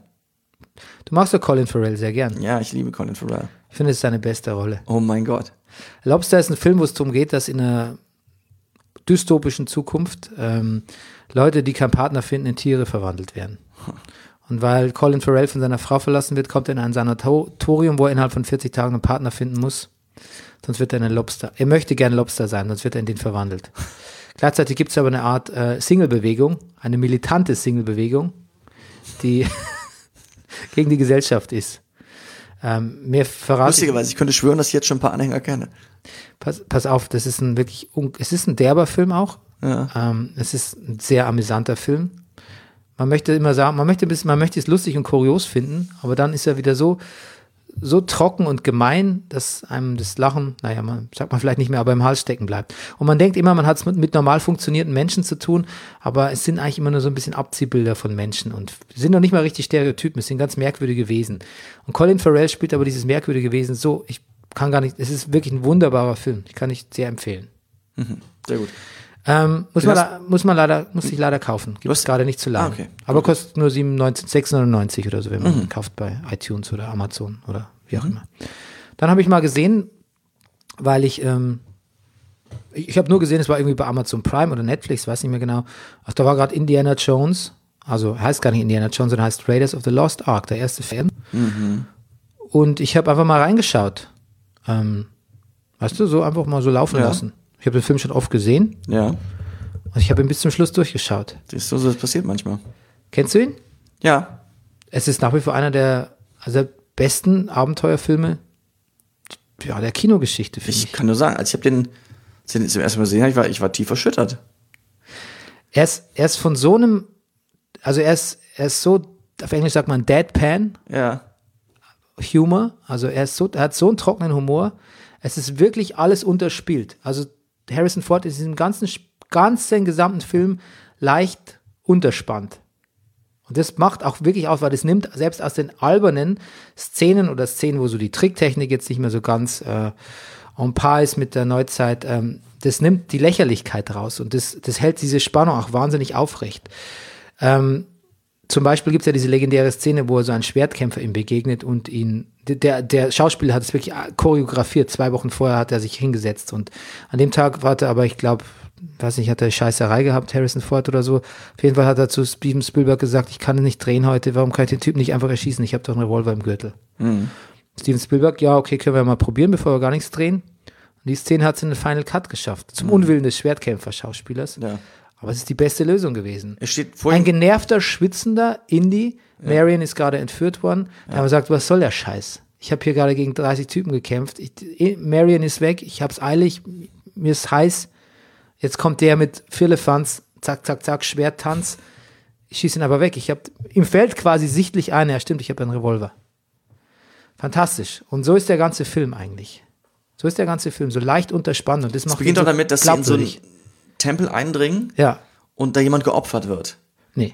S1: Du magst doch Colin Farrell sehr gern.
S2: Ja, ich liebe Colin Farrell.
S1: Ich finde, es ist seine beste Rolle.
S2: Oh mein Gott.
S1: Lobster ist ein Film, wo es darum geht, dass in einer dystopischen Zukunft ähm, Leute, die keinen Partner finden, in Tiere verwandelt werden. Und weil Colin Farrell von seiner Frau verlassen wird, kommt er in ein Sanatorium, wo er innerhalb von vierzig Tagen einen Partner finden muss. Sonst wird er ein Lobster. Er möchte gerne Lobster sein, sonst wird er in den verwandelt. Gleichzeitig gibt es aber eine Art äh, Single-Bewegung, eine militante Single-Bewegung, die gegen die Gesellschaft ist. Ähm, mehr verrate ich-
S2: Lustigerweise, ich könnte schwören, dass ich jetzt schon ein paar Anhänger kenne.
S1: Pass, pass auf, das ist ein wirklich, un- es ist ein derber Film auch.
S2: Ja.
S1: Ähm, es ist ein sehr amüsanter Film. Man möchte immer sagen, man möchte, ein bisschen- man möchte es lustig und kurios finden, aber dann ist er wieder so, so trocken und gemein, dass einem das Lachen, naja, man sagt man vielleicht nicht mehr, aber im Hals stecken bleibt. Und man denkt immer, man hat es mit, mit normal funktionierenden Menschen zu tun, aber es sind eigentlich immer nur so ein bisschen Abziehbilder von Menschen und sind noch nicht mal richtig Stereotypen, es sind ganz merkwürdige Wesen. Und Colin Farrell spielt aber dieses merkwürdige Wesen so, ich kann gar nicht, es ist wirklich ein wunderbarer Film, ich kann nicht sehr empfehlen.
S2: Sehr gut.
S1: Ähm, muss,
S2: Du
S1: man,
S2: hast-
S1: la- muss man leider, muss ich leider kaufen. Gibt es
S2: hast-
S1: gerade nicht zu laden.
S2: Ah, okay.
S1: Aber kostet nur siebenundneunzig, sechsundneunzig oder so, wenn man kauft bei iTunes oder Amazon oder wie auch immer. Dann habe ich mal gesehen, weil ich, ähm, ich, ich habe nur gesehen, es war irgendwie bei Amazon Prime oder Netflix, weiß nicht mehr genau. Ach, da war gerade Indiana Jones, also heißt gar nicht Indiana Jones, sondern heißt Raiders of the Lost Ark, der erste Film. Und ich habe einfach mal reingeschaut. Ähm, weißt du, so einfach mal so laufen
S2: Ja.
S1: lassen. Ich habe den Film schon oft gesehen.
S2: Ja.
S1: Und ich habe ihn bis zum Schluss durchgeschaut.
S2: Siehst du, so das passiert manchmal.
S1: Kennst du ihn?
S2: Ja.
S1: Es ist nach wie vor einer der, also der besten Abenteuerfilme ja, der Kinogeschichte, finde ich.
S2: Ich kann nur sagen, als ich habe den, als ich den zum ersten Mal gesehen habe, ich war, ich war tief erschüttert.
S1: Er ist, er ist von so einem, also er ist, er ist so, auf Englisch sagt man Deadpan
S2: Ja.
S1: Humor, also er ist so, er hat so einen trockenen Humor. Es ist wirklich alles unterspielt. Also Harrison Ford ist in diesem ganzen, ganzen gesamten Film leicht unterspannt. Und das macht auch wirklich aus, weil das nimmt selbst aus den albernen Szenen oder Szenen, wo so die Tricktechnik jetzt nicht mehr so ganz äh, en par ist mit der Neuzeit, ähm, das nimmt die Lächerlichkeit raus und das, das hält diese Spannung auch wahnsinnig aufrecht. Ähm, zum Beispiel gibt es ja diese legendäre Szene, wo er so einen Schwertkämpfer ihm begegnet und ihn, der, der Schauspieler hat es wirklich choreografiert. Zwei Wochen vorher hat er sich hingesetzt und an dem Tag war er aber, ich glaube, weiß nicht, hat er Scheißerei gehabt, Harrison Ford oder so. Auf jeden Fall hat er zu Steven Spielberg gesagt, ich kann nicht drehen heute, warum kann ich den Typen nicht einfach erschießen? Ich habe doch einen Revolver im Gürtel.
S2: Mhm.
S1: Steven Spielberg, ja, okay, können wir mal probieren, bevor wir gar nichts drehen. Und die Szene hat es in den Final Cut geschafft, zum Unwillen des Schwertkämpfer-Schauspielers.
S2: Ja.
S1: Aber es ist die beste Lösung gewesen.
S2: Es steht
S1: Ein
S2: vorhin.
S1: genervter, schwitzender Indie, Marion ist gerade entführt worden, da haben wir gesagt, was soll der Scheiß? Ich habe hier gerade gegen dreißig Typen gekämpft, ich, Marion ist weg, ich hab's eilig, mir ist heiß, jetzt kommt der mit Firlefanz, zack, zack, zack, Schwerttanz, ich schieße ihn aber weg, ich habe, ihm fällt quasi sichtlich ein, ja stimmt, ich habe einen Revolver. Fantastisch. Und so ist der ganze Film eigentlich. So ist der ganze Film, so leicht unterspannt und das macht
S2: Es beginnt
S1: ihn
S2: doch
S1: so
S2: damit, dass sie in so einen
S1: glaubwürdig.
S2: Tempel eindringen
S1: Ja,
S2: und da jemand geopfert wird.
S1: nee,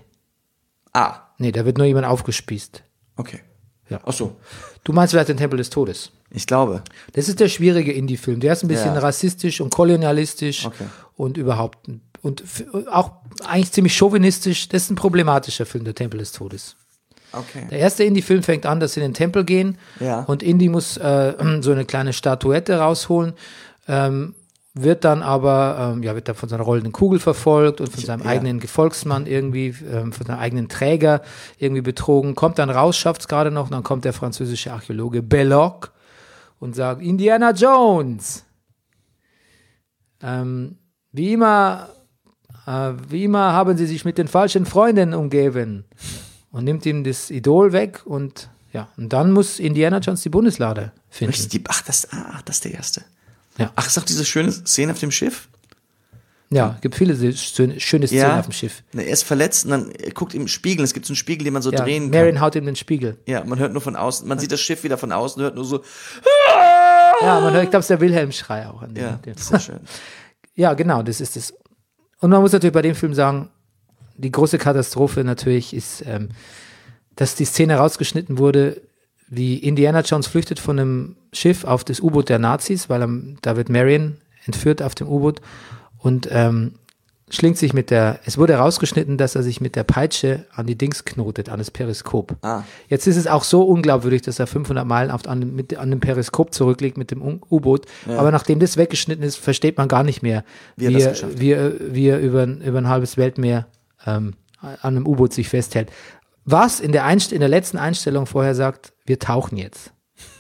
S2: Ah,
S1: nee, da wird nur jemand aufgespießt.
S2: okay.
S1: Ja.
S2: Ach so.
S1: Du meinst vielleicht den Tempel des Todes.
S2: Ich glaube.
S1: Das ist der schwierige Indie-Film. Der ist ein bisschen
S2: Ja.
S1: rassistisch und kolonialistisch
S2: Okay.
S1: und überhaupt und f- auch eigentlich ziemlich chauvinistisch. Das ist ein problematischer Film, der Tempel des Todes.
S2: Okay.
S1: Der erste Indie-Film fängt an, dass sie in den Tempel gehen
S2: Ja.
S1: und Indy muss äh, so eine kleine Statuette rausholen, ähm, wird dann aber, ähm, ja, wird dann von seiner rollenden Kugel verfolgt und von seinem
S2: ja.
S1: eigenen Gefolgsmann irgendwie, ähm, von seinem eigenen Träger irgendwie betrogen, kommt dann raus, schafft es gerade noch, und dann kommt der französische Archäologe Belloc und sagt, Indiana Jones. Ähm, wie immer äh, wie immer haben sie sich mit den falschen Freunden umgeben. Und nimmt ihm das Idol weg und ja, und dann muss Indiana Jones die Bundeslade finden.
S2: Richtig, ach, das, ach, das ist der erste.
S1: Ja.
S2: Ach, ist auch diese schöne Szene auf dem Schiff?
S1: Ja, gibt viele schöne, schöne Szenen
S2: Ja.
S1: auf dem Schiff.
S2: Ne, er ist verletzt und dann er guckt im Spiegel. Es gibt so einen Spiegel, den man so
S1: Ja,
S2: drehen
S1: Marion
S2: kann.
S1: haut ihm den Spiegel.
S2: Ja, man hört nur von außen. Man sieht das Schiff wieder von außen, hört nur so.
S1: Ja, man hört, ich glaube, es ist der Wilhelm-Schrei auch. An dem,
S2: Ja,
S1: dem.
S2: das ist sehr schön.
S1: Ja, genau, das ist es. Und man muss natürlich bei dem Film sagen, die große Katastrophe natürlich ist, ähm, dass die Szene rausgeschnitten wurde, wie Indiana Jones flüchtet von einem Schiff auf das U-Boot der Nazis, weil er, da wird Marion entführt auf dem U-Boot und ähm, schlingt sich mit der, es wurde rausgeschnitten, dass er sich mit der Peitsche an die Dings knotet, an das Periskop.
S2: Ah.
S1: Jetzt ist es auch so unglaubwürdig, dass er fünfhundert Meilen auf, an, mit, an dem Periskop zurückliegt mit dem U- U-Boot.
S2: Ja.
S1: Aber nachdem das weggeschnitten ist, versteht man gar nicht mehr,
S2: Wie er
S1: wie
S2: das
S1: er,
S2: geschafft hat.
S1: wie er, wie er über, ein- über ein halbes Weltmeer ähm, an einem U-Boot sich festhält. Was in der, Einst- in der letzten Einstellung vorher sagt, wir tauchen jetzt.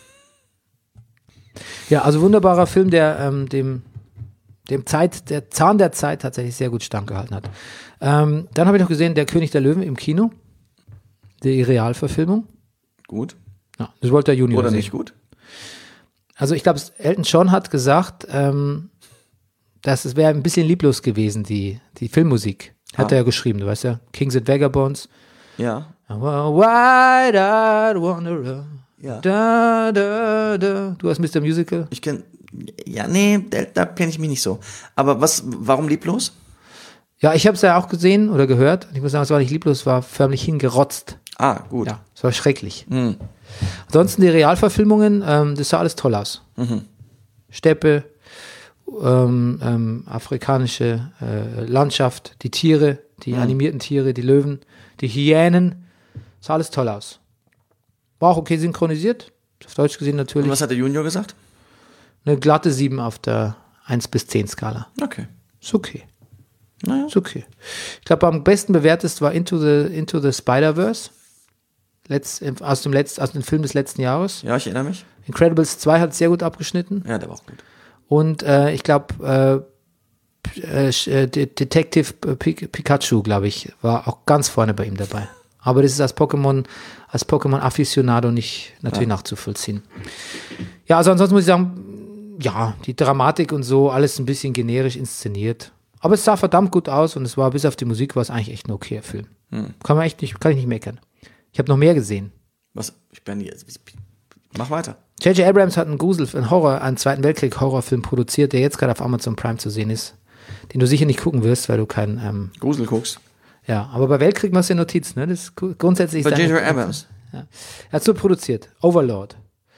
S1: Ja, also wunderbarer Film, der ähm, dem, dem Zeit, der Zahn der Zeit tatsächlich sehr gut standgehalten hat. Ähm, dann habe ich noch gesehen, Der König der Löwen im Kino. Die Realverfilmung.
S2: Gut.
S1: Ja, das wollte der Junior
S2: Oder
S1: sehen.
S2: nicht gut?
S1: Also ich glaube, Elton John hat gesagt, ähm, dass es wäre ein bisschen lieblos gewesen, die, die Filmmusik. Hat
S2: Ah.
S1: er ja geschrieben, du weißt ja. Kings and Vagabonds.
S2: Ja.
S1: Wide-eyed wanderer.
S2: Ja.
S1: Da, da, da. Du hast Mister Musical?
S2: Ich kenn. Ja, nee, da, da kenne ich mich nicht so. Aber was, warum lieblos?
S1: Ja, ich habe es ja auch gesehen oder gehört. Ich muss sagen, es war nicht lieblos, es war förmlich hingerotzt.
S2: Ah, gut.
S1: Ja, es war schrecklich.
S2: Mhm.
S1: Ansonsten die Realverfilmungen, ähm, das sah alles toll aus.
S2: Mhm.
S1: Steppe, ähm, ähm, afrikanische äh, Landschaft, die Tiere, die
S2: Mhm.
S1: animierten Tiere, die Löwen, die Hyänen, sah alles toll aus. War auch okay synchronisiert, auf Deutsch gesehen
S2: Und
S1: natürlich.
S2: was hat der Junior gesagt?
S1: Eine glatte sieben auf der eins bis zehn Skala.
S2: Okay.
S1: Ist okay.
S2: Naja.
S1: Ist okay. Ich glaube, am besten bewertet war Into the, Into the Spider-Verse. Letzt, aus, dem Letz, aus dem Film des letzten Jahres.
S2: Ja, ich erinnere mich.
S1: Incredibles zwei hat sehr gut abgeschnitten.
S2: Ja, der war auch gut.
S1: Und äh, ich glaube, äh, äh, äh, De- Detective Pik- Pikachu, glaube ich, war auch ganz vorne bei ihm dabei. Aber das ist als Pokémon, als Pokémon-Afficionado nicht natürlich
S2: Ja.
S1: nachzuvollziehen. Ja, also ansonsten muss ich sagen, ja, die Dramatik und so, alles ein bisschen generisch inszeniert. Aber es sah verdammt gut aus und es war, bis auf die Musik, war es eigentlich echt ein okayer Film.
S2: Hm.
S1: Kann man echt nicht, kann ich nicht meckern. Ich habe noch mehr gesehen.
S2: Was? Ich bin hier. Mach weiter.
S1: J J Abrams hat einen Grusel, einen Horror, einen Zweiten Weltkrieg-Horrorfilm produziert, der jetzt gerade auf Amazon Prime zu sehen ist, den du sicher nicht gucken wirst, weil du keinen, ähm,
S2: Grusel guckst.
S1: ja, aber bei Weltkrieg machst du ja Notiz, ne? Das ist gu- grundsätzlich.
S2: Bei
S1: seine-
S2: J J Abrams.
S1: Ja. Er hat so produziert. Overlord.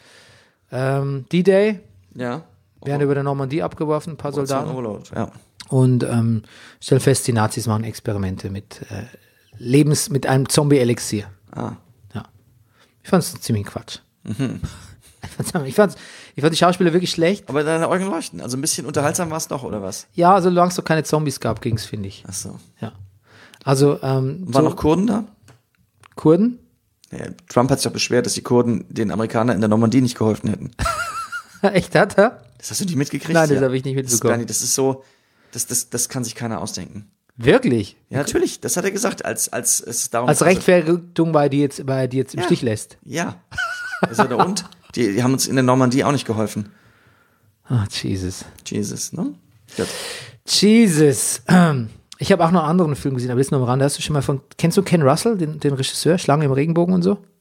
S1: Ähm, D-Day,
S2: Ja.
S1: werden über der Normandie abgeworfen, ein paar Soldaten.
S2: Overlord. Ja.
S1: Und ähm, stellen fest, die Nazis machen Experimente mit äh, Lebens, mit einem Zombie-Elixier.
S2: Ah.
S1: Ja. Ich fand es ziemlich Quatsch. Ich fand's- Ich fand, ich fand die Schauspieler wirklich schlecht.
S2: Aber deine Augen leuchten. Also ein bisschen unterhaltsam war es doch, oder was?
S1: Ja, solange es doch keine Zombies gab, ging's, finde ich.
S2: Ach so.
S1: Ja. Also, ähm,
S2: Waren
S1: so
S2: noch Kurden da?
S1: Kurden?
S2: Ja, Trump hat sich doch beschwert, dass die Kurden den Amerikanern in der Normandie nicht geholfen hätten.
S1: Echt, hat er?
S2: Das hast du nicht mitgekriegt?
S1: Nein, das
S2: Ja.
S1: habe ich nicht
S2: Das ist,
S1: mitbekommen.
S2: gar nicht, das ist so, das, das, das kann sich keiner ausdenken.
S1: Wirklich?
S2: Ja, natürlich, das hat er gesagt, als, als es darum
S1: Als Rechtfertigung, weil die jetzt, weil die jetzt im
S2: Ja.
S1: Stich lässt.
S2: Ja. Also der und? Die, die haben uns in der Normandie auch nicht geholfen.
S1: Ah, Jesus.
S2: Jesus, ne? Gut.
S1: Jesus. Ich habe auch noch einen anderen Film gesehen, aber das ist nur am Rande. Hast du schon mal von, kennst du Ken Russell, den, den Regisseur, Schlange im Regenbogen und so?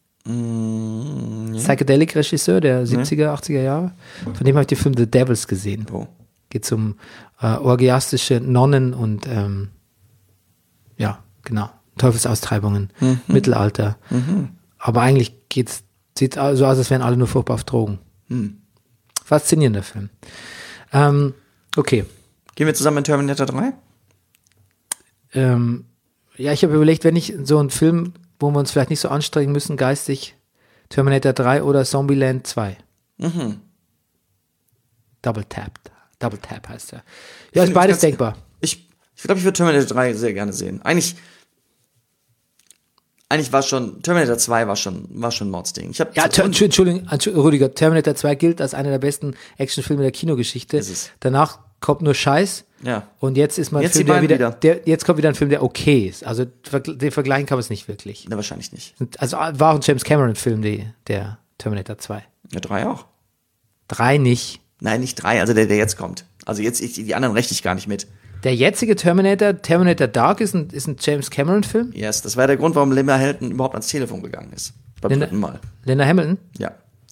S2: Mm, ja.
S1: Psychedelic-Regisseur der siebziger, achtziger Jahre. Von dem habe ich den Film The Devils gesehen.
S2: Oh.
S1: Geht um äh, orgiastische Nonnen und ähm, ja, genau, Teufelsaustreibungen,
S2: Mhm.
S1: Mittelalter. Aber eigentlich geht's, sieht so aus, als wären alle nur furchtbar auf Drogen.
S2: Hm.
S1: Faszinierender Film. Ähm, okay.
S2: Gehen wir zusammen in Terminator drei?
S1: Ähm, ja, ich habe überlegt, wenn ich so einen Film, wo wir uns vielleicht nicht so anstrengen müssen, geistig, Terminator drei oder Zombieland zwei.
S2: Mhm.
S1: Double Tap. Double Tap heißt er.
S2: Ich
S1: Ja, ist
S2: finde
S1: beides
S2: das ganz-
S1: denkbar.
S2: Ich, ich glaube, ich würde Terminator drei sehr gerne sehen. Eigentlich, eigentlich war schon, Terminator zwei war schon, war schon ein Mordsding. Ich hab,
S1: Ja, Ter- Entschu- Entschuldigung, Entschuldigung, Rüdiger, Terminator zwei gilt als einer der besten Actionfilme der Kinogeschichte.
S2: Ist es.
S1: Danach kommt nur Scheiß
S2: Ja.
S1: Und jetzt ist mal ein
S2: Jetzt
S1: Film,
S2: die
S1: der
S2: beiden
S1: wieder,
S2: wieder.
S1: der, jetzt kommt wieder ein Film, der okay ist. Also den vergleichen kann man es nicht wirklich.
S2: Na, wahrscheinlich nicht.
S1: Also war auch ein James Cameron-Film, die, der Terminator zwei.
S2: Ja, drei auch.
S1: Drei nicht.
S2: Nein, nicht drei, also der, der jetzt kommt. Also jetzt, ich, die anderen rechne ich gar nicht mit.
S1: Der jetzige Terminator, Terminator Dark, ist ein, ist ein James Cameron-Film.
S2: Yes, das war der Grund, warum Linda Hamilton überhaupt ans Telefon gegangen ist. Beim
S1: Linda,
S2: dritten Mal.
S1: Linda Hamilton?
S2: Ja.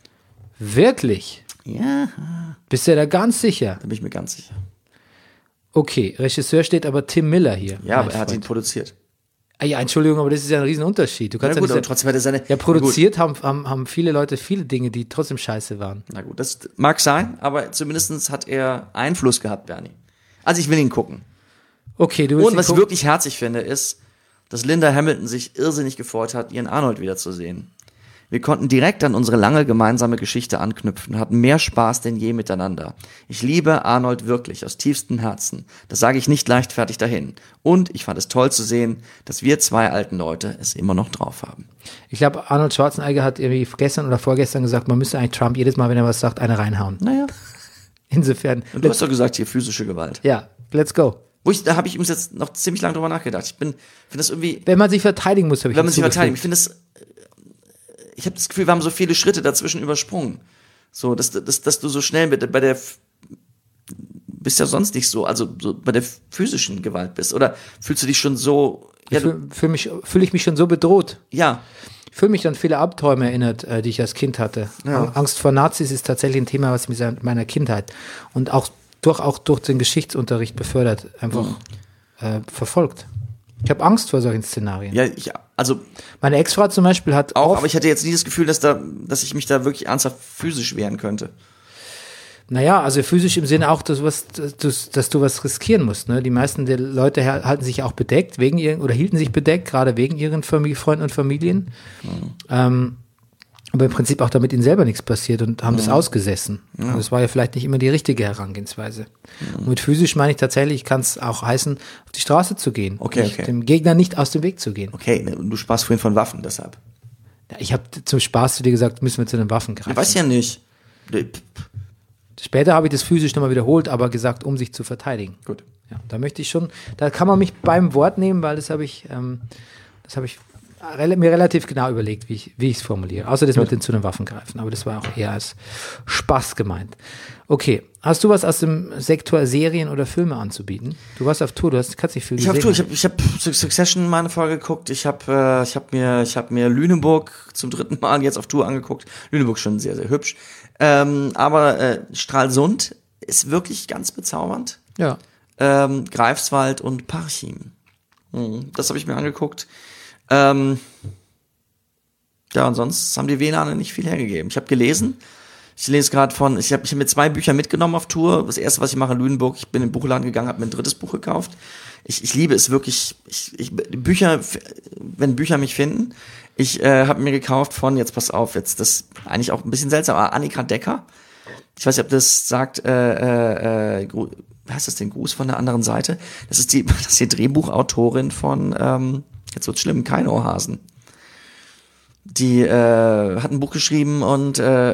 S1: Wirklich?
S2: Ja,
S1: Bist du da ganz sicher?
S2: da bin ich mir ganz sicher.
S1: Okay, Regisseur steht aber Tim Miller hier.
S2: Ja, aber er hat
S1: Freund.
S2: ihn produziert.
S1: Ah, ja, Entschuldigung, aber das ist ja ein Riesenunterschied. Du
S2: Na
S1: kannst
S2: gut,
S1: ja
S2: aber
S1: nicht
S2: trotzdem hat er seine...
S1: ja, produziert haben, haben, haben viele Leute viele Dinge, die trotzdem scheiße waren.
S2: Na gut, das mag sein, aber zumindest hat er Einfluss gehabt, Bernie. Also ich will ihn gucken.
S1: Okay, du willst
S2: Und
S1: ihn
S2: was ich
S1: gucken?
S2: wirklich herzig finde, ist, dass Linda Hamilton sich irrsinnig gefreut hat, ihren Arnold wiederzusehen. Wir konnten direkt an unsere lange gemeinsame Geschichte anknüpfen, hatten mehr Spaß denn je miteinander. Ich liebe Arnold wirklich, aus tiefstem Herzen. Das sage ich nicht leichtfertig dahin. Und ich fand es toll zu sehen, dass wir zwei alten Leute es immer noch drauf haben.
S1: Ich glaube, Arnold Schwarzenegger hat irgendwie gestern oder vorgestern gesagt, man müsste eigentlich Trump jedes Mal, wenn er was sagt, eine reinhauen.
S2: Naja.
S1: Insofern.
S2: Und du hast doch gesagt, hier physische Gewalt.
S1: Ja, let's go.
S2: Wo ich, da habe ich übrigens jetzt noch ziemlich lange drüber nachgedacht. Ich bin, finde das irgendwie,
S1: Wenn man sich verteidigen muss, habe ich
S2: wenn man sich verteidigt,
S1: hinzugefügt.
S2: ich finde das, ich habe das Gefühl, wir haben so viele Schritte dazwischen übersprungen. So, dass, dass, dass du so schnell mit, bei der, bist ja sonst nicht so, also so bei der physischen Gewalt bist. Oder fühlst du dich schon so, ja, du,
S1: Fühle fühl mich, fühl ich mich schon so bedroht.
S2: ja,
S1: Ich fühle mich an viele Albträume erinnert, äh, die ich als Kind hatte.
S2: Ja.
S1: Angst vor Nazis ist tatsächlich ein Thema, was mich seit meiner Kindheit und auch durch, auch durch den Geschichtsunterricht befördert, einfach
S2: Mhm.
S1: äh, verfolgt. Ich habe Angst vor solchen Szenarien.
S2: ja, ich, also
S1: Meine Ex-Frau zum Beispiel hat
S2: auch,
S1: oft,
S2: aber ich hatte jetzt nie das Gefühl, dass da, dass ich mich da wirklich ernsthaft physisch wehren könnte.
S1: naja, also physisch im Sinne auch, dass, was, dass, dass du was riskieren musst. Ne? Die meisten der Leute her- halten sich auch bedeckt, wegen ihren, oder hielten sich bedeckt, gerade wegen ihren Familie, Freunden und Familien.
S2: Mhm.
S1: Ähm, aber im Prinzip auch damit ihnen selber nichts passiert und haben
S2: Mhm.
S1: das ausgesessen. Und das war ja vielleicht nicht immer die richtige Herangehensweise.
S2: Mhm.
S1: Und mit physisch meine ich tatsächlich, kann es auch heißen, auf die Straße zu gehen.
S2: Okay,
S1: nicht,
S2: okay.
S1: Dem Gegner nicht aus dem Weg zu gehen.
S2: Okay, ne, und du sprachst vorhin von Waffen, deshalb.
S1: Ja, ich habe zum Spaß zu dir gesagt, müssen wir zu den Waffen greifen.
S2: Ich weiß ja nicht.
S1: Später habe ich das physisch nochmal wiederholt, aber gesagt, um sich zu verteidigen.
S2: Gut.
S1: Ja, da möchte ich schon, da kann man mich beim Wort nehmen, weil das habe ich, ähm, das habe ich rel- mir relativ genau überlegt, wie ich wie ich es formuliere. Außer das mit den zu den Waffen greifen, aber das war auch eher als Spaß gemeint. Okay, hast du was aus dem Sektor Serien oder Filme anzubieten? Du warst auf Tour, du hast kannst nicht viel
S2: Ich habe
S1: gesehen.
S2: ich habe ich habe Succession mal eine Folge geguckt. Ich habe äh, ich habe mir ich habe mir Lüneburg zum dritten Mal jetzt auf Tour angeguckt. Lüneburg schon sehr sehr hübsch. Ähm, aber äh, Stralsund ist wirklich ganz bezaubernd.
S1: Ja.
S2: Ähm, Greifswald und Parchim. Mhm, das habe ich mir angeguckt. Ähm, ja, und sonst haben die W L A N nicht viel hergegeben. Ich habe gelesen. Ich lese gerade von, ich habe ich hab mir zwei Bücher mitgenommen auf Tour. Das erste, was ich mache in Lüneburg, ich bin in den Buchladen gegangen, habe mir ein drittes Buch gekauft. Ich, ich liebe es wirklich, ich, ich, Bücher, wenn Bücher mich finden. Ich äh, habe mir gekauft von, jetzt pass auf, jetzt das eigentlich auch ein bisschen seltsam, aber Annika Decker. Ich weiß nicht, ob das sagt, äh, äh, Gru- wie heißt das denn, Gruß von der anderen Seite? Das ist die, das ist die Drehbuchautorin von, ähm, jetzt wird's schlimm, kein Ohrhasen. Die äh, hat ein Buch geschrieben und äh,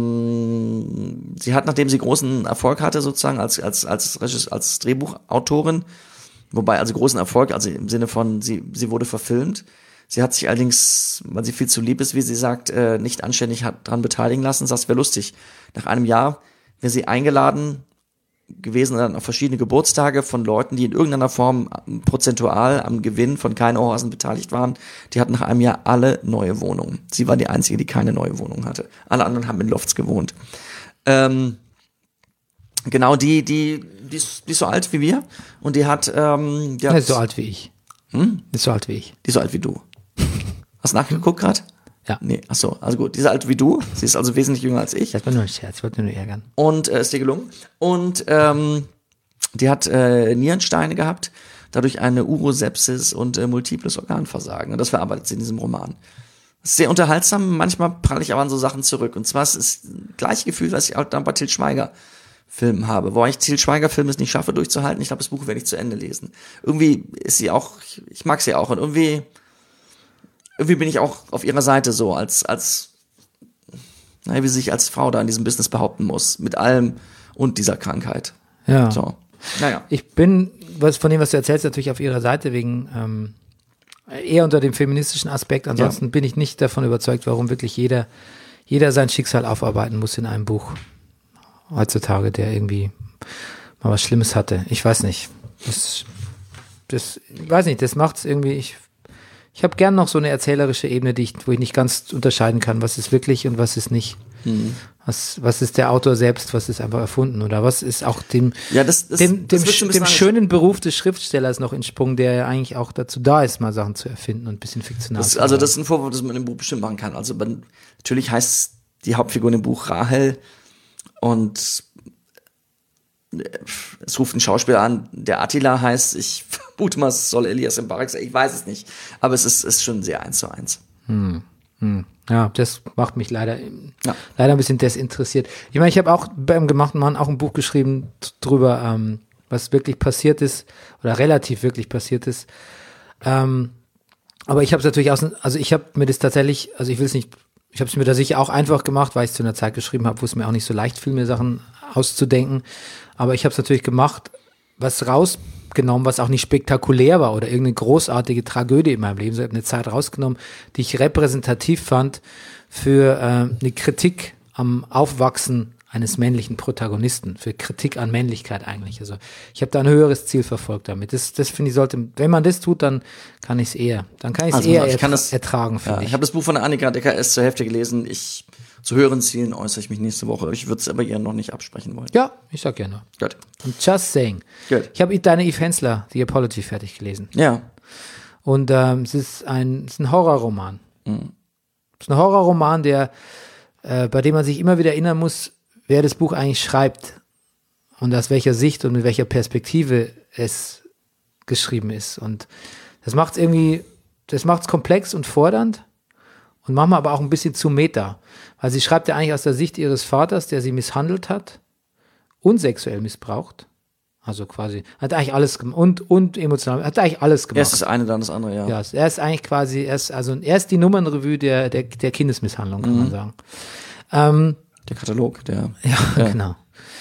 S2: ähm, sie hat, nachdem sie großen Erfolg hatte, sozusagen als als als Regis- als Drehbuchautorin, wobei also großen Erfolg, also im Sinne von sie sie wurde verfilmt. Sie hat sich allerdings, weil sie viel zu lieb ist, wie sie sagt, äh, nicht anständig hat dran beteiligen lassen. Das wäre lustig. Nach einem Jahr wäre sie eingeladen gewesen dann auf verschiedene Geburtstage von Leuten, die in irgendeiner Form prozentual am Gewinn von kein Ohrhasen beteiligt waren. Die hatten nach einem Jahr alle neue Wohnungen. Sie war die einzige, die keine neue Wohnung hatte. Alle anderen haben in Lofts gewohnt. Ähm, genau, die, die, die ist, die ist so alt wie wir und die hat, ähm, die,
S1: Er
S2: hat,
S1: ist so alt wie ich.
S2: Hm?
S1: Ist so alt wie ich.
S2: die ist so alt wie du. Hast du nachgeguckt gerade?
S1: Ja.
S2: Nee, ach so, also gut, die ist so alt wie du. Sie ist also wesentlich jünger als ich.
S1: Das war nur ein Scherz, ich wollte nur ärgern.
S2: Und äh, ist dir gelungen. Und ähm, die hat äh, Nierensteine gehabt, dadurch eine Urosepsis und äh, multiples Organversagen. Und das verarbeitet sie in diesem Roman. Das ist sehr unterhaltsam, manchmal pralle ich aber an so Sachen zurück. Und zwar ist es das gleiche Gefühl, was ich auch dann bei Til Schweiger Filmen habe, wo ich Til Schweiger Filme es nicht schaffe durchzuhalten. Ich glaube, das Buch werde ich zu Ende lesen. Irgendwie ist sie auch, ich, ich mag sie auch und irgendwie irgendwie bin ich auch auf ihrer Seite so, als, als, naja, wie sie sich als Frau da in diesem Business behaupten muss, mit allem und dieser Krankheit.
S1: Ja.
S2: So. Naja.
S1: Ich bin, was von dem, was du erzählst, natürlich auf ihrer Seite wegen ähm, eher unter dem feministischen Aspekt. Ansonsten ja. bin ich nicht davon überzeugt, warum wirklich jeder, jeder sein Schicksal aufarbeiten muss in einem Buch heutzutage, der irgendwie mal was Schlimmes hatte. Ich weiß nicht. Das, das ich weiß nicht, das macht's irgendwie, ich Ich habe gern noch so eine erzählerische Ebene, die ich, wo ich nicht ganz unterscheiden kann, was ist wirklich und was ist nicht. Mhm. Was, was ist der Autor selbst, was ist einfach erfunden oder was ist auch dem,
S2: ja, das, das,
S1: dem, dem,
S2: das
S1: dem schönen Beruf des Schriftstellers noch entsprungen, der ja eigentlich auch dazu da ist, mal Sachen zu erfinden und ein bisschen fiktional
S2: das,
S1: zu
S2: Also das ist ein Vorwurf, das man im Buch bestimmt machen kann. Also man, natürlich heißt die Hauptfigur in dem Buch Rahel und es ruft ein Schauspieler an, der Attila heißt. Ich vermute mal, es soll Elias Mbarek sein. Ich weiß es nicht. Aber es ist, ist schon sehr eins zu eins.
S1: Hm. Hm. Ja, das macht mich leider, ja. leider ein bisschen desinteressiert. Ich meine, ich habe auch beim gemachten Mann auch ein Buch geschrieben drüber, ähm, was wirklich passiert ist oder relativ wirklich passiert ist. Ähm, aber ich habe es natürlich aus, also ich habe mir das tatsächlich, also ich will es nicht, ich habe es mir da sicher auch einfach gemacht, weil ich es zu einer Zeit geschrieben habe, wo es mir auch nicht so leicht fiel, mir Sachen auszudenken. Aber ich habe es natürlich gemacht, was rausgenommen, was auch nicht spektakulär war oder irgendeine großartige Tragödie in meinem Leben. Ich habe eine Zeit rausgenommen, die ich repräsentativ fand für äh, eine Kritik am Aufwachsen eines männlichen Protagonisten, für Kritik an Männlichkeit eigentlich. Also ich habe da ein höheres Ziel verfolgt damit. Das, das finde ich sollte, wenn man das tut, dann kann ich es eher, dann kann ich es
S2: also,
S1: eher
S2: ich
S1: ertra-
S2: kann das,
S1: ertragen, finde
S2: ja,
S1: ich.
S2: Ich habe das Buch von Annika Decker erst zur Hälfte gelesen. Ich Zu höheren Zielen äußere ich mich nächste Woche. Ich würde es aber ihr noch nicht absprechen wollen.
S1: Ja, ich sag gerne.
S2: Gut.
S1: Just saying.
S2: Gut.
S1: Ich habe deine Eve Hensler, The Apology, fertig gelesen.
S2: Ja.
S1: Und ähm, es ist ein, es ist ein Horrorroman.
S2: Mhm.
S1: Es ist ein Horrorroman, der, äh, bei dem man sich immer wieder erinnern muss, wer das Buch eigentlich schreibt und aus welcher Sicht und mit welcher Perspektive es geschrieben ist. Und das macht es irgendwie, das macht es komplex und fordernd. Und manchmal aber auch ein bisschen zu meta. Weil sie schreibt ja eigentlich aus der Sicht ihres Vaters, der sie misshandelt hat und sexuell missbraucht. Also quasi, hat eigentlich alles gemacht und, und emotional, hat eigentlich alles gemacht.
S2: Erst das eine, dann das andere, ja.
S1: Ja, er ist eigentlich quasi, er ist, also, er ist die Nummernrevue der, der, der Kindesmisshandlung, kann mhm. man sagen. Ähm,
S2: der Katalog, der.
S1: Ja, ja, genau.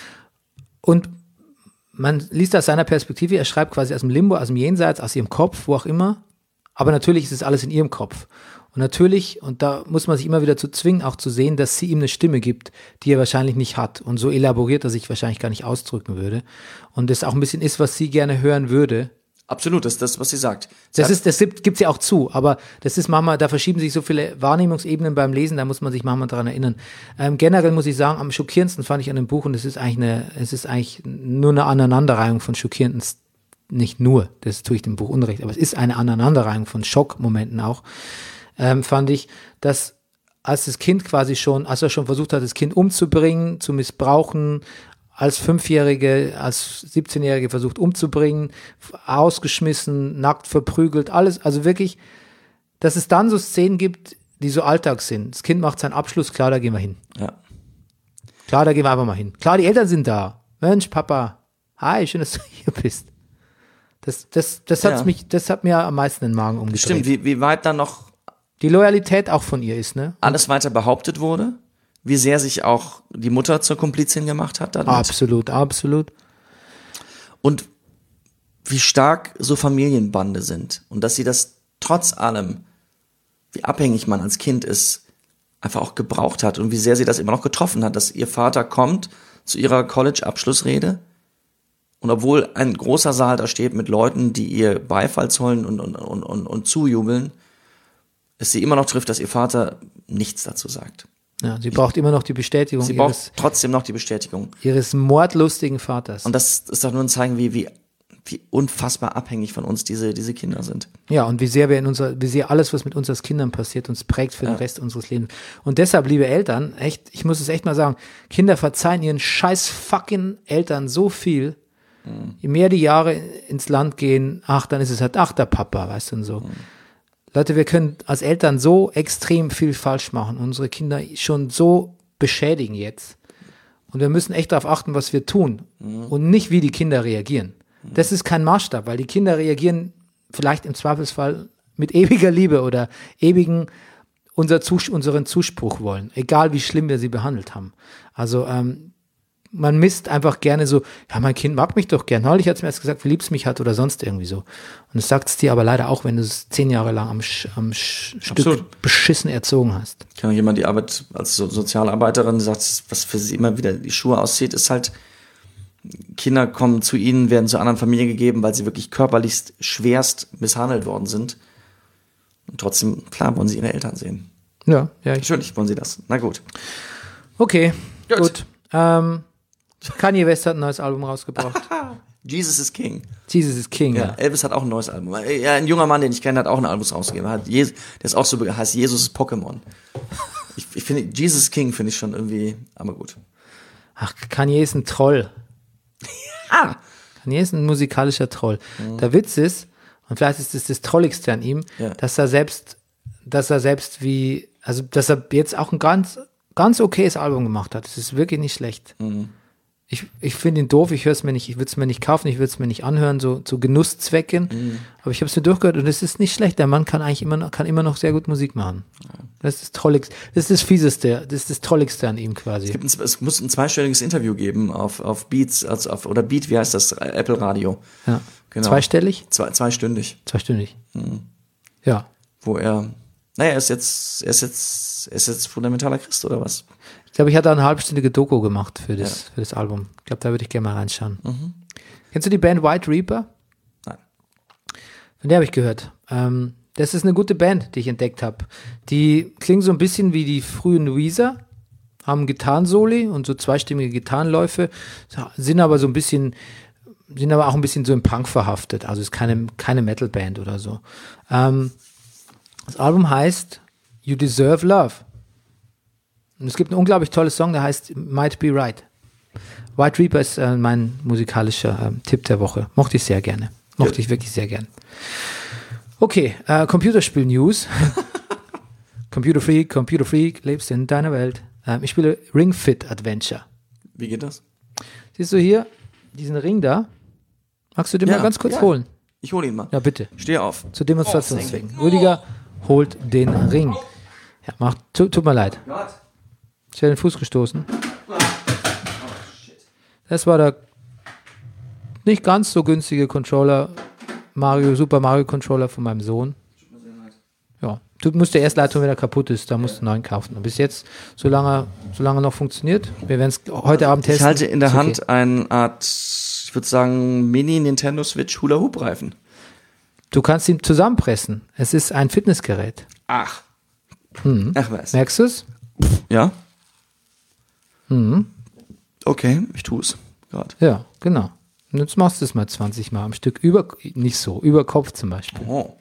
S1: Und man liest aus seiner Perspektive, er schreibt quasi aus dem Limbo, aus dem Jenseits, aus ihrem Kopf, wo auch immer. Aber natürlich ist es alles in ihrem Kopf. Und natürlich, und da muss man sich immer wieder zu zwingen, auch zu sehen, dass sie ihm eine Stimme gibt, die er wahrscheinlich nicht hat. Und so elaboriert er sich wahrscheinlich gar nicht ausdrücken würde. Und das auch ein bisschen ist, was sie gerne hören würde.
S2: Absolut, das ist das, was sie sagt. Sie
S1: Das ist, das gibt sie auch zu, aber das ist manchmal, da verschieben sich so viele Wahrnehmungsebenen beim Lesen, da muss man sich manchmal dran erinnern. Ähm, generell muss ich sagen, am schockierendsten fand ich an dem Buch, und es ist eigentlich eine, es ist eigentlich nur eine Aneinanderreihung von schockierenden, nicht nur, das tue ich dem Buch unrecht, aber es ist eine Aneinanderreihung von Schockmomenten auch. Ähm, fand ich, dass als das Kind quasi schon, als er schon versucht hat, das Kind umzubringen, zu missbrauchen, als Fünfjährige, als siebzehnjährige versucht umzubringen, ausgeschmissen, nackt verprügelt, alles, also wirklich, dass es dann so Szenen gibt, die so Alltag sind. Das Kind macht seinen Abschluss, klar, da gehen wir hin.
S2: Ja.
S1: Klar, da gehen wir einfach mal hin. Klar, die Eltern sind da. Mensch, Papa, hi, schön, dass du hier bist. Das, das, das hat
S2: Ja.
S1: mich, das hat mir am meisten den Magen umgedreht.
S2: Stimmt, wie, wie weit dann noch
S1: Die Loyalität auch von ihr ist, ne?
S2: alles weiter behauptet wurde, wie sehr sich auch die Mutter zur Komplizin gemacht hat damit.
S1: Absolut, absolut.
S2: Und wie stark so Familienbande sind und dass sie das trotz allem, wie abhängig man als Kind ist, einfach auch gebraucht hat und wie sehr sie das immer noch getroffen hat, dass ihr Vater kommt zu ihrer College-Abschlussrede und obwohl ein großer Saal da steht mit Leuten, die ihr Beifall zollen und, und, und, und, und zujubeln, es sie immer noch trifft, dass ihr Vater nichts dazu sagt.
S1: Ja, sie braucht immer noch die Bestätigung
S2: Sie
S1: ihres,
S2: braucht trotzdem noch die Bestätigung.
S1: ihres mordlustigen Vaters.
S2: Und das ist doch nur ein Zeichen, wie, wie, wie unfassbar abhängig von uns diese, diese Kinder sind.
S1: Ja, und wie sehr wir in unserer, wie sehr alles, was mit uns als Kindern passiert, uns prägt für
S2: Ja.
S1: den Rest unseres Lebens. Und deshalb, liebe Eltern, echt, ich muss es echt mal sagen, Kinder verzeihen ihren scheiß fucking Eltern so viel. Mhm. Je mehr die Jahre ins Land gehen, ach, dann ist es halt, ach, der Papa, weißt du, und so. Mhm. Leute, wir können als Eltern so extrem viel falsch machen, unsere Kinder schon so beschädigen jetzt. Und wir müssen echt darauf achten, was wir tun mhm. und nicht, wie die Kinder reagieren. Mhm. Das ist kein Maßstab, weil die Kinder reagieren vielleicht im Zweifelsfall mit ewiger Liebe oder ewigen unser Zus- unseren Zuspruch wollen, egal wie schlimm wir sie behandelt haben. Also ähm, man misst einfach gerne so, ja, mein Kind mag mich doch gern. Neulich hat es mir erst gesagt, wie lieb es mich hat oder sonst irgendwie so. Und das sagt es dir aber leider auch, wenn du es zehn Jahre lang am, Sch- am Sch- Stück beschissen erzogen hast.
S2: Kann auch jemand die Arbeit als so Sozialarbeiterin sagt, was für sie immer wieder die Schuhe auszieht, ist halt, Kinder kommen zu ihnen, werden zu anderen Familien gegeben, weil sie wirklich körperlichst schwerst misshandelt worden sind. Und trotzdem, klar, wollen sie ihre Eltern sehen.
S1: Ja, ja. Ich
S2: Natürlich wollen sie das. Na gut.
S1: okay,
S2: Gut.
S1: gut. Ähm, Kanye West hat ein neues Album rausgebracht.
S2: Jesus is King.
S1: Jesus is King.
S2: Ja,
S1: Ja.
S2: Elvis hat auch ein neues Album. Ja, ein junger Mann, den ich kenne, hat auch ein Album rausgegeben. Hat Jesus, der ist auch so, heißt Jesus ist Pokémon. Ich, ich finde, Jesus is King finde ich schon irgendwie, aber gut.
S1: Ach, Kanye ist ein Troll.
S2: Ah!
S1: Kanye ist ein musikalischer Troll. Der Witz ist, und vielleicht ist es das Trolligste an ihm,
S2: Ja.
S1: dass er selbst, dass er selbst wie, also dass er jetzt auch ein ganz, ganz okayes Album gemacht hat. Es ist wirklich nicht schlecht.
S2: Mhm.
S1: Ich, ich finde ihn doof, ich höre es mir nicht, ich würde es mir nicht kaufen, ich würde es mir nicht anhören, so zu Genusszwecken.
S2: Mhm.
S1: Aber ich habe es mir durchgehört und es ist nicht schlecht. Der Mann kann eigentlich immer noch, kann immer noch sehr gut Musik machen. Das ist das Trolligste, das ist das Fieseste, das ist das Trolligste an ihm quasi.
S2: Es, gibt ein, es muss ein zweistelliges Interview geben auf, auf Beats, also auf, oder Beat, wie heißt das? Apple Radio.
S1: Ja.
S2: Genau.
S1: Zweistellig?
S2: Zwei, zweistündig.
S1: Zweistündig.
S2: Mhm.
S1: Ja.
S2: Wo er, naja, er ist jetzt, er ist jetzt, er ist jetzt fundamentaler Christ oder was?
S1: Ich glaube, ich hatte eine halbstündige Doku gemacht für das,
S2: Ja.
S1: für das Album. Ich glaube, da würde ich gerne mal reinschauen.
S2: Mhm.
S1: Kennst du die Band White Reaper?
S2: Nein.
S1: Von der habe ich gehört. Ähm, das ist eine gute Band, die ich entdeckt habe. Die klingen so ein bisschen wie die frühen Weezer, haben Gitarrensoli und so zweistimmige Gitarrenläufe, sind aber so ein bisschen, sind aber auch ein bisschen so im Punk verhaftet. Also ist keine, keine Metal-Band oder so. Ähm, das Album heißt You Deserve Love. Und es gibt einen unglaublich tollen Song, der heißt Might Be Right. White Reaper ist äh, mein musikalischer äh, Tipp der Woche. Mochte ich sehr gerne. Mochte
S2: Ja.
S1: ich wirklich sehr gern. Okay, äh, Computerspiel-News. Computer Freak, Computer Freak, lebst in deiner Welt. Ähm, ich spiele Ring Fit Adventure.
S2: Wie geht das?
S1: Siehst du hier diesen Ring da? Magst du den
S2: Ja,
S1: mal ganz kurz
S2: ja.
S1: holen?
S2: Ich hole ihn mal.
S1: Ja, bitte.
S2: Steh auf.
S1: Zur Demonstrationszwecken. Rüdiger holt den Ring. Ja, mach, tu, tut mir leid.
S2: Gott.
S1: Ich habe den Fuß gestoßen. Das war der nicht ganz so günstige Controller, Mario, Super Mario Controller von meinem Sohn. Ja, du musst dir erst leid tun, wenn er kaputt ist, da musst du einen neuen kaufen. Und bis jetzt, solange, solange er noch funktioniert, wir werden es heute Abend testen.
S2: Ich halte in der
S1: Ist okay.
S2: Hand eine Art, ich würde sagen, Mini Nintendo Switch Hula Hoop Reifen.
S1: Du kannst ihn zusammenpressen. Es ist ein Fitnessgerät.
S2: Ach.
S1: Mhm.
S2: Ach was.
S1: Merkst du es?
S2: Ja?
S1: Mhm.
S2: Okay, ich tue es. Gerade.
S1: Ja, genau. Und jetzt machst du es mal zwanzig Mal am Stück. Über, nicht so, über Kopf zum Beispiel.
S2: Oh.